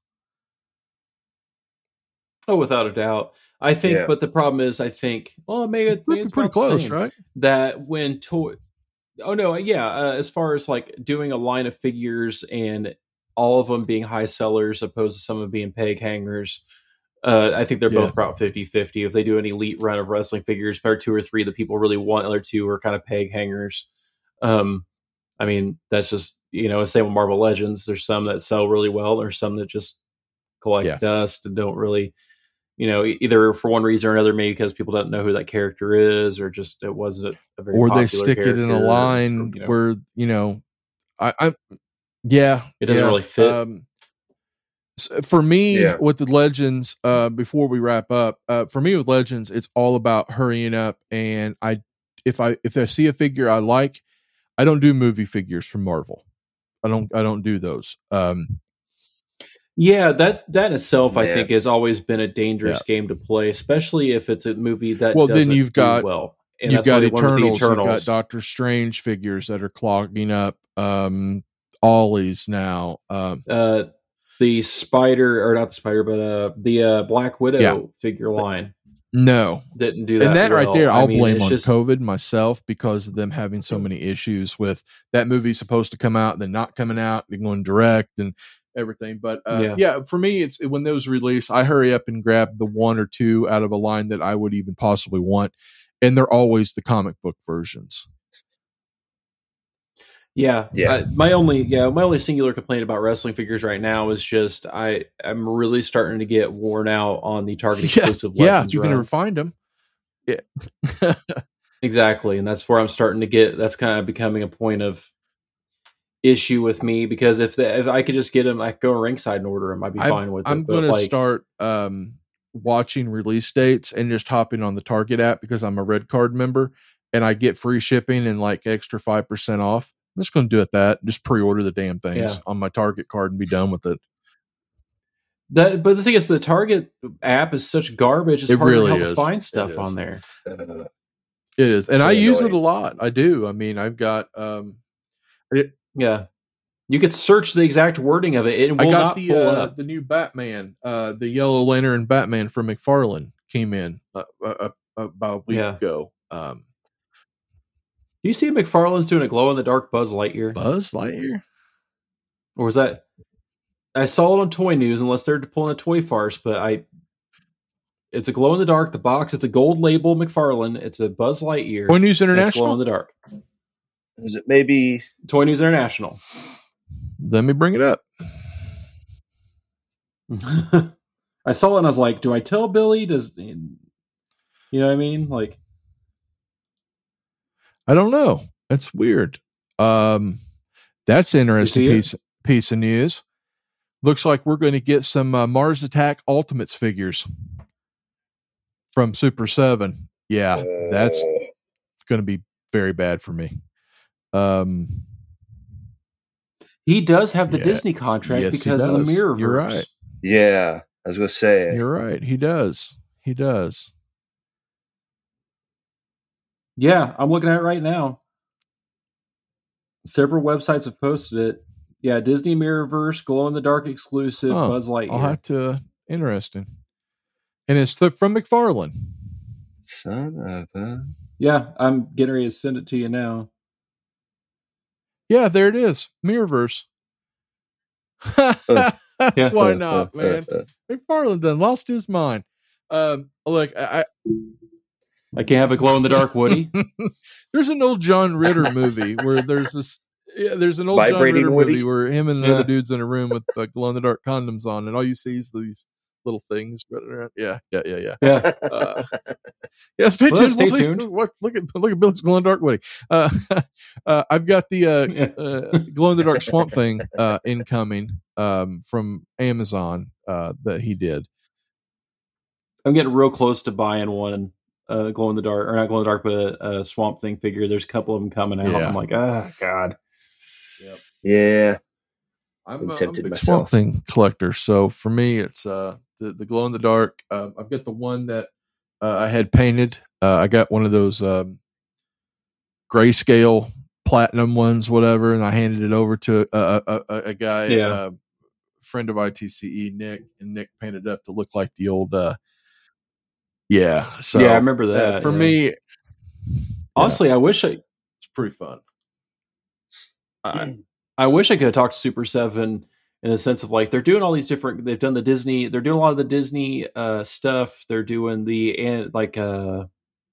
Speaker 4: Oh, without a doubt. I think,
Speaker 3: Yeah.
Speaker 4: but the problem is, I think, well, maybe, it- maybe
Speaker 2: Pretty,
Speaker 4: it's
Speaker 2: pretty
Speaker 4: about the
Speaker 2: close,
Speaker 4: same.
Speaker 2: right?
Speaker 4: That when toy, oh no, yeah, uh, as far as like doing a line of figures and all of them being high sellers opposed to some of them being peg hangers, uh, I think they're
Speaker 2: Yeah.
Speaker 4: both about fifty-fifty. If they do an elite run of wrestling figures, there are two or three that people really want, other two are kind of peg hangers. Um, I mean, that's just, you know, same with Marvel Legends. There's some that sell really well. There's some that just collect
Speaker 2: Yeah.
Speaker 4: dust and don't really, you know, e- either for one reason or another, maybe because people don't know who that character is, or just it wasn't a very
Speaker 2: Or
Speaker 4: popular
Speaker 2: they stick it in a
Speaker 4: character,
Speaker 2: line
Speaker 4: or, you know,
Speaker 2: where you know, I, I yeah,
Speaker 4: it doesn't
Speaker 2: yeah,
Speaker 4: really fit.
Speaker 2: Um, s- for me,
Speaker 3: Yeah.
Speaker 2: with the Legends, uh, before we wrap up, uh, for me with Legends, it's all about hurrying up. And I, if I if I see a figure I like, I don't do movie figures from Marvel. I don't. I don't do those. Um,
Speaker 4: Yeah, that that in itself, I
Speaker 3: Yeah.
Speaker 4: think, has always been a dangerous game to play, especially if it's a movie that
Speaker 2: Well,
Speaker 4: doesn't
Speaker 2: then you've
Speaker 4: do
Speaker 2: got
Speaker 4: well. And
Speaker 2: you've
Speaker 4: that's
Speaker 2: got
Speaker 4: what they went with the
Speaker 2: Eternals, you've got
Speaker 4: Eternals.
Speaker 2: Doctor Strange figures that are clogging up um, Ollie's now. Um,
Speaker 4: Uh, the Spider, or not the Spider, but uh, the uh, Black Widow
Speaker 2: Yeah.
Speaker 4: figure line
Speaker 2: no,
Speaker 4: didn't do that.
Speaker 2: and that right
Speaker 4: well.
Speaker 2: there,
Speaker 4: I
Speaker 2: I'll
Speaker 4: mean,
Speaker 2: blame
Speaker 4: it's
Speaker 2: on
Speaker 4: just-
Speaker 2: COVID myself because of them having so many issues with that movie supposed to come out and then not coming out, and going direct and everything. But uh, yeah.
Speaker 4: Yeah.
Speaker 2: for me, it's when those release, I hurry up and grab the one or two out of a line that I would even possibly want, and they're always the comic book versions.
Speaker 4: Yeah,
Speaker 3: Yeah.
Speaker 4: I, my only yeah my only singular complaint about wrestling figures right now is just I I'm really starting to get worn out on the Target
Speaker 2: Yeah,
Speaker 4: exclusive.
Speaker 2: yeah,
Speaker 4: Legends
Speaker 2: you can
Speaker 4: run.
Speaker 2: never find them. Yeah.
Speaker 4: Exactly, and that's where I'm starting to get. That's kind of becoming a point of issue with me because if the, if I could just get them, I could go ringside and order them, I'd be
Speaker 2: I'm,
Speaker 4: fine with
Speaker 2: I'm
Speaker 4: it. But
Speaker 2: going to
Speaker 4: like,
Speaker 2: start um, watching release dates and just hopping on the Target app because I'm a Red Card member and I get free shipping and like extra five percent off. I'm just going to do it that. Just pre-order the damn things
Speaker 4: Yeah.
Speaker 2: on my Target card and be done with it.
Speaker 4: that, but the thing is, the Target app is such garbage. It's
Speaker 2: It
Speaker 4: hard
Speaker 2: really
Speaker 4: to
Speaker 2: is.
Speaker 4: find
Speaker 2: It
Speaker 4: stuff
Speaker 2: is.
Speaker 4: on there.
Speaker 3: Uh,
Speaker 2: It is. And
Speaker 3: So
Speaker 2: I use it
Speaker 3: annoying.
Speaker 2: a lot. I do. I mean, I've got, um, it,
Speaker 4: Yeah, you could search the exact wording of it; it
Speaker 2: I
Speaker 4: will
Speaker 2: got
Speaker 4: not
Speaker 2: the,
Speaker 4: pull
Speaker 2: uh,
Speaker 4: up.
Speaker 2: the new Batman, uh, the Yellow Lantern Batman from McFarlane came in uh, uh, uh, about a week
Speaker 4: Yeah.
Speaker 2: ago. Um,
Speaker 4: Do you see McFarlane's doing a glow in the dark Buzz Lightyear?
Speaker 2: Buzz Lightyear?
Speaker 4: Or was that? I saw it on Toy News, unless they're pulling a toy farce. But I, it's a glow in the dark. The box, it's a gold label McFarlane. It's a Buzz Lightyear.
Speaker 2: Toy News
Speaker 4: and it's glow
Speaker 2: International?
Speaker 4: in the dark.
Speaker 3: is it maybe?
Speaker 4: Toy News International.
Speaker 2: Let me bring it up.
Speaker 4: I saw it and I was like, "Do I tell Billy? Does you know what I mean?" Like,
Speaker 2: I don't know. That's weird. Um, that's an interesting
Speaker 4: see it?
Speaker 2: piece piece of news. Looks like we're going to get some uh, Mars Attack Ultimates figures from Super seven. Yeah, that's
Speaker 3: Uh,
Speaker 2: going to be very bad for me. Um,
Speaker 4: he does have the
Speaker 2: Yeah.
Speaker 4: Disney contract
Speaker 2: Yes, he
Speaker 4: because of the
Speaker 2: does.
Speaker 4: Mirrorverse.
Speaker 2: You're right.
Speaker 3: yeah, I was gonna say.
Speaker 2: you're right. He does. He does.
Speaker 4: Yeah, I'm looking at it right now. Several websites have posted it. Yeah, Disney Mirrorverse, glow in the dark exclusive,
Speaker 2: Huh.
Speaker 4: Buzz Lightyear.
Speaker 2: I'll have to. Uh, interesting. And it's the, from McFarlane.
Speaker 3: Son of a.
Speaker 4: Yeah, I'm getting ready to send it to you now.
Speaker 2: Yeah, there it is. Mirrorverse.
Speaker 4: Yeah.
Speaker 2: Why not, man? McFarlane done lost his mind. Um, look, I,
Speaker 4: I can't have a glow in the dark Woody.
Speaker 2: there's an old John Ritter movie where there's this. Yeah, there's an old John
Speaker 3: Vibrating
Speaker 2: Ritter
Speaker 3: Woody?
Speaker 2: movie where him and
Speaker 4: Yeah.
Speaker 2: another dude's in a room with uh, glow in the dark condoms on, and all you see is these little things running around. Yeah, yeah, yeah, yeah.
Speaker 4: Yeah.
Speaker 2: Uh, yeah, stay
Speaker 4: Well,
Speaker 2: tuned.
Speaker 4: stay
Speaker 2: We'll see-
Speaker 4: tuned.
Speaker 2: Look, look at look at Billy's glow in the dark Woody. Uh, uh, I've got the uh,
Speaker 4: Yeah.
Speaker 2: uh, glow in the dark Swamp Thing uh, incoming um, from Amazon uh, that he did.
Speaker 4: I'm getting real close to buying one uh, glow in the dark, or not glow in the dark, but a, a Swamp Thing figure. There's a couple of them coming out.
Speaker 2: Yeah.
Speaker 4: I'm like, ah, God.
Speaker 3: Yeah,
Speaker 2: I'm,
Speaker 3: I'm
Speaker 2: uh,
Speaker 3: tempted
Speaker 2: I'm a big Swamp
Speaker 3: myself.
Speaker 2: Thing collector, so for me, it's uh, the the glow in the dark. Uh, I've got the one that uh, I had painted. Uh, I got one of those um, grayscale platinum ones, whatever, and I handed it over to a, a, a, a guy,
Speaker 4: Yeah.
Speaker 2: uh, friend of I T C E, Nick, and Nick painted it up to look like the old. Uh, yeah, so
Speaker 4: yeah, I remember
Speaker 2: uh,
Speaker 4: that.
Speaker 2: for
Speaker 4: yeah.
Speaker 2: me,
Speaker 4: honestly, I wish I,
Speaker 2: it's pretty fun.
Speaker 4: I, I wish I could have talked to Super seven in the sense of like they're doing all these different. They've done the Disney. They're doing a lot of the Disney uh, stuff. They're doing the and like uh,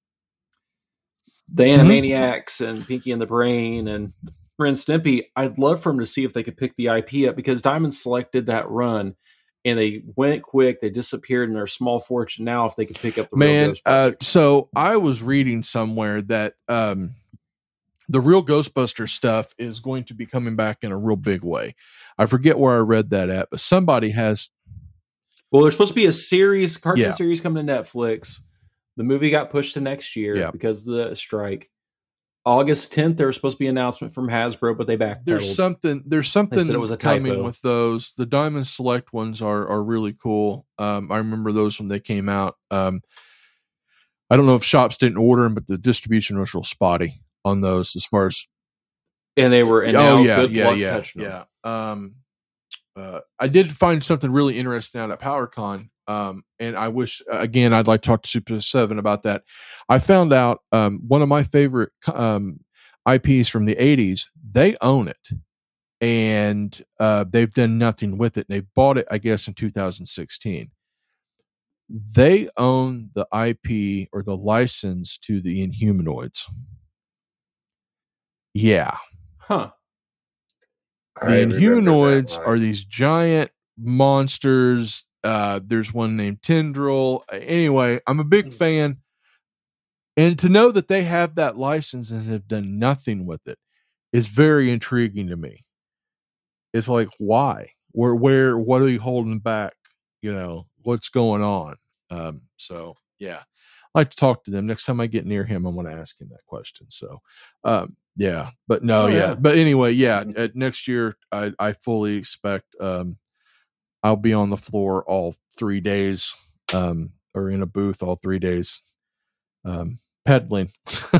Speaker 4: the Animaniacs and Pinky and the Brain and Ren and Stimpy. I'd love for them to see if they could pick the I P up because Diamond Select did that run. And they went quick. They disappeared in their small fortune. Now, if they could pick up the
Speaker 2: Man,
Speaker 4: real
Speaker 2: uh,
Speaker 4: Ghostbusters.
Speaker 2: so I was reading somewhere that um, the real Ghostbuster stuff is going to be coming back in a real big way. I forget where I read that at, but somebody has.
Speaker 4: Well, there's supposed to be a series, cartoon
Speaker 2: Yeah.
Speaker 4: series coming to Netflix. The movie got pushed to next year
Speaker 2: Yeah.
Speaker 4: because of the strike. August tenth, there was supposed to be an announcement from Hasbro, but they backpedaled.
Speaker 2: There's something. There's something
Speaker 4: said it was a
Speaker 2: coming
Speaker 4: typo.
Speaker 2: with those. The Diamond Select ones are are really cool. Um, I remember those when they came out. Um, I don't know if shops didn't order them, but the distribution was real spotty on those as far as.
Speaker 4: And they were. And
Speaker 2: oh
Speaker 4: now
Speaker 2: yeah,
Speaker 4: good
Speaker 2: yeah,
Speaker 4: luck
Speaker 2: yeah,
Speaker 4: touching them.
Speaker 2: yeah. Um, uh, I did find something really interesting out at PowerCon. Um, and I wish, again, I'd like to talk to Super Seven about that. I found out um, one of my favorite um, I Ps from the eighties. They own it, and uh, they've done nothing with it. They bought it, I guess, in two thousand sixteen. They own the I P or the license to the Inhumanoids. Yeah.
Speaker 4: Huh.
Speaker 2: The
Speaker 3: I remember that
Speaker 2: Inhumanoids
Speaker 3: line.
Speaker 2: are these giant monsters. Uh, there's one named Tendril. Anyway, I'm a big fan. And to know that they have that license and have done nothing with it is very intriguing to me. It's like, why? Where, where, what are you holding back? You know, what's going on? Um, so, yeah, I like to talk to them. Next time I get near him, I'm going to ask him that question. So, um, yeah, but no,
Speaker 4: Oh,
Speaker 2: yeah.
Speaker 4: yeah.
Speaker 2: But anyway, yeah, at next year, I, I fully expect um, I'll be on the floor all three days um, or in a booth all three days um, peddling.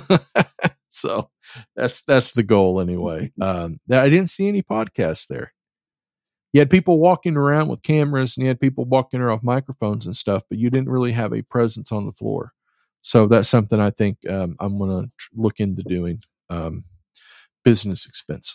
Speaker 2: So that's that's the goal anyway. Um, I didn't see any podcasts there. You had people walking around with cameras and you had people walking around with microphones and stuff, but you didn't really have a presence on the floor. So that's something I think um, I'm going to tr- look into doing. Um, business expense.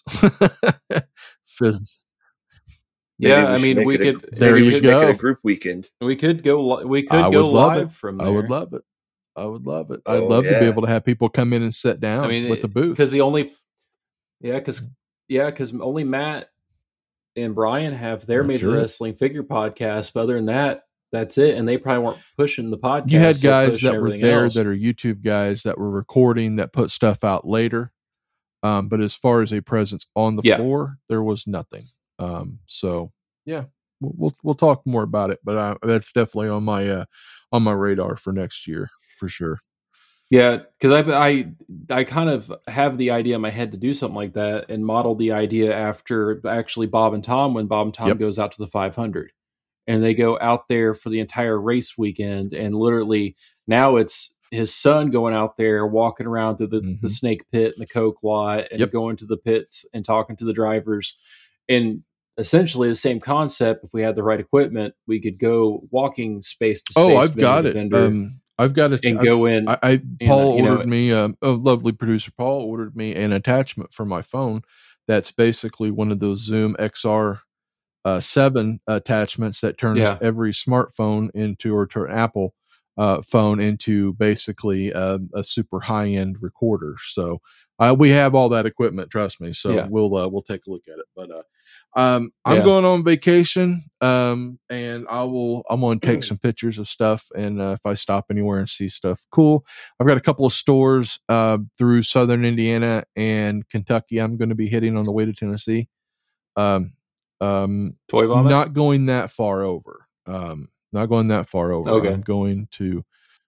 Speaker 2: Business.
Speaker 3: Maybe
Speaker 4: Yeah, I
Speaker 3: should
Speaker 4: mean,
Speaker 3: make
Speaker 4: we
Speaker 3: it a-
Speaker 4: could.
Speaker 2: There
Speaker 3: maybe
Speaker 2: you
Speaker 3: we should make
Speaker 2: go.
Speaker 3: it a group weekend.
Speaker 4: We could go. li- We
Speaker 2: I
Speaker 4: could go
Speaker 2: would love
Speaker 4: live
Speaker 2: it.
Speaker 4: from there.
Speaker 2: I would love it. I would love it. I'd
Speaker 3: Oh,
Speaker 2: love to be
Speaker 3: yeah.
Speaker 2: able to have people come in and sit down
Speaker 4: I mean,
Speaker 2: with the booth.
Speaker 4: because the only, yeah, because yeah, because only Matt and Brian have their
Speaker 2: That's
Speaker 4: Major
Speaker 2: it.
Speaker 4: Wrestling Figure podcast. But other than that, that's it. And they probably weren't pushing the podcast.
Speaker 2: You had
Speaker 4: they're
Speaker 2: guys
Speaker 4: pushing
Speaker 2: that were
Speaker 4: everything
Speaker 2: there
Speaker 4: else.
Speaker 2: that are YouTube guys that were recording that put stuff out later. Um, but as far as a presence on the
Speaker 4: Yeah.
Speaker 2: floor, there was nothing. Um, so yeah, we'll, we'll we'll talk more about it. But I, that's definitely on my uh, on my radar for next year for sure.
Speaker 4: Yeah, because I, I I kind of have the idea in my head to do something like that and model the idea after actually Bob and Tom when Bob and Tom
Speaker 2: Yep.
Speaker 4: goes out to the five hundred. And they go out there for the entire race weekend. And literally now it's his son going out there, walking around through the,
Speaker 2: Mhm.
Speaker 4: the snake pit and the Coke lot and
Speaker 2: Yep.
Speaker 4: going to the pits and talking to the drivers. And essentially the same concept. If we had the right equipment, we could go walking space to space.
Speaker 2: Oh, I've
Speaker 4: vendor
Speaker 2: got
Speaker 4: to
Speaker 2: it.
Speaker 4: vendor
Speaker 2: Um, I've got it.
Speaker 4: and
Speaker 2: I,
Speaker 4: go in.
Speaker 2: I, I
Speaker 4: you
Speaker 2: Paul
Speaker 4: know, you know-
Speaker 2: ordered me um, a lovely producer. Paul ordered me an attachment for my phone. That's basically one of those Zoom X R uh, seven attachments that turns
Speaker 4: Yeah.
Speaker 2: every smartphone into or turn Apple uh, phone into basically a, a super high end recorder. So uh, we have all that equipment. Trust me. So
Speaker 4: Yeah.
Speaker 2: we'll uh, we'll take a look at it. But uh, um, I'm
Speaker 4: Yeah.
Speaker 2: going on vacation, um, and I will. I'm going to take some pictures of stuff, and uh, if I stop anywhere and see stuff cool, I've got a couple of stores uh, through Southern Indiana and Kentucky. I'm going to be hitting on the way to Tennessee. Um, um,
Speaker 4: Toy Vomit?
Speaker 2: not going that far over. Um, not going that far over.
Speaker 4: Okay.
Speaker 2: I'm going to.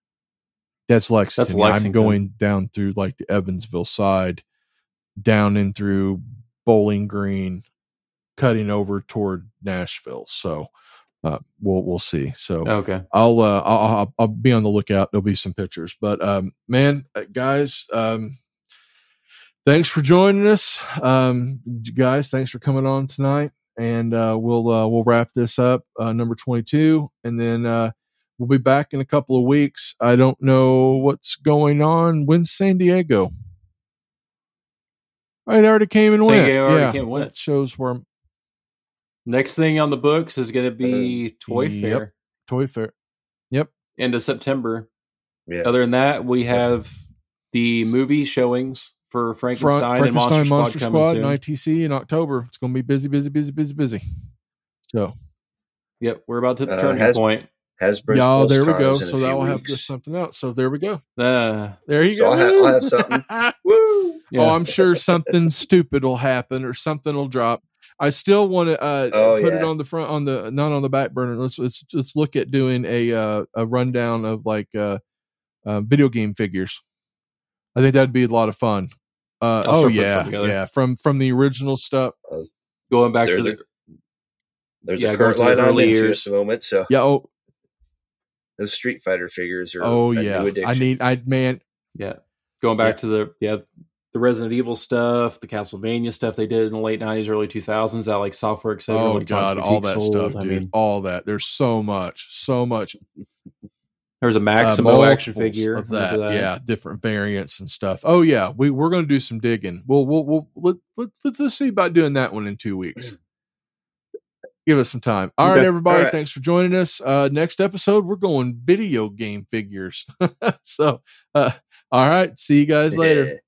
Speaker 2: That's Lexington.
Speaker 4: That's
Speaker 2: Yeah, I'm
Speaker 4: Lexington.
Speaker 2: going down through like the Evansville side, down in through Bowling Green, cutting over toward Nashville. So uh, we'll we'll see. So
Speaker 4: Okay.
Speaker 2: I'll, uh, I'll I'll I'll be on the lookout. There'll be some pictures. But um, man, uh, guys, um, thanks for joining us. Um, guys, thanks for coming on tonight. And uh, we'll uh, we'll wrap this up, uh, number twenty-two, and then uh, we'll be back in a couple of weeks. I don't know what's going on. When's San Diego? It already came and
Speaker 4: San
Speaker 2: went.
Speaker 4: Diego already
Speaker 2: yeah,
Speaker 4: came and went.
Speaker 2: that shows where I'm.
Speaker 4: Next thing on the books is going to be Toy
Speaker 2: Yep.
Speaker 4: Fair,
Speaker 2: Toy Fair. Yep.
Speaker 4: end of September.
Speaker 3: Yeah.
Speaker 4: Other than that, we have the movie showings for Frankenstein,
Speaker 2: Fra-
Speaker 4: and
Speaker 2: Frankenstein
Speaker 4: Monster,
Speaker 2: Monster
Speaker 4: Squad,
Speaker 2: Squad,
Speaker 4: coming
Speaker 2: and
Speaker 4: soon.
Speaker 2: I T C in October. It's going to be busy, busy, busy, busy, busy. So,
Speaker 4: Yep, we're about to hit the
Speaker 3: Uh,
Speaker 4: turning
Speaker 3: has-
Speaker 4: point.
Speaker 3: Hasbro's
Speaker 2: yeah, there we
Speaker 3: Pulse
Speaker 2: go.
Speaker 3: Cars in a
Speaker 2: So
Speaker 3: few
Speaker 2: that will have
Speaker 3: weeks.
Speaker 2: just something else. So there we go.
Speaker 4: Uh,
Speaker 2: There you
Speaker 3: So
Speaker 2: go.
Speaker 3: I'll have- I'll have something.
Speaker 2: Woo!
Speaker 4: Yeah.
Speaker 2: Oh, I'm sure something stupid will happen or something will drop. I still want to uh,
Speaker 3: Oh,
Speaker 2: put it
Speaker 3: yeah.
Speaker 2: on the front, on the not on the back burner. Let's let's let's look at doing a uh, a rundown of like uh, uh, video game figures. I think that'd be a lot of fun. Uh,
Speaker 4: I'll
Speaker 2: oh
Speaker 4: start putting
Speaker 2: yeah,
Speaker 4: some together.
Speaker 2: yeah. From from the original stuff.
Speaker 3: Uh,
Speaker 4: Going back
Speaker 3: There-
Speaker 4: to
Speaker 3: there-
Speaker 4: the
Speaker 3: there's
Speaker 4: Yeah,
Speaker 3: a
Speaker 4: going
Speaker 3: current
Speaker 4: to the
Speaker 3: line I'm
Speaker 4: early
Speaker 3: into
Speaker 4: years.
Speaker 3: at the moment, so
Speaker 2: Yeah. Oh,
Speaker 3: those Street Fighter figures are
Speaker 2: oh
Speaker 3: a
Speaker 2: yeah.
Speaker 3: new addiction.
Speaker 2: I need. I man.
Speaker 4: yeah, going back
Speaker 2: Yeah.
Speaker 4: to the yeah the Resident Evil stuff, the Castlevania stuff they did in the late nineties, early two thousands. That like software, et cetera.
Speaker 2: Oh
Speaker 4: like John
Speaker 2: god, all
Speaker 4: Boutique
Speaker 2: that
Speaker 4: sold.
Speaker 2: stuff,
Speaker 4: I
Speaker 2: dude.
Speaker 4: mean,
Speaker 2: all that. There's so much, so much.
Speaker 4: there was a
Speaker 2: Uh,
Speaker 4: Maximo action
Speaker 2: multiples
Speaker 4: figure
Speaker 2: of
Speaker 4: Remember
Speaker 2: that. Yeah, different variants and stuff. Oh yeah, we we're gonna do some digging. We'll we'll we'll let, let, let's let's see about doing that one in two weeks. Give us some time. All right,
Speaker 4: Okay.
Speaker 2: everybody.
Speaker 3: All right.
Speaker 2: Thanks for joining us. Uh, next episode, we're going video game figures. so, uh, all right. See you guys later.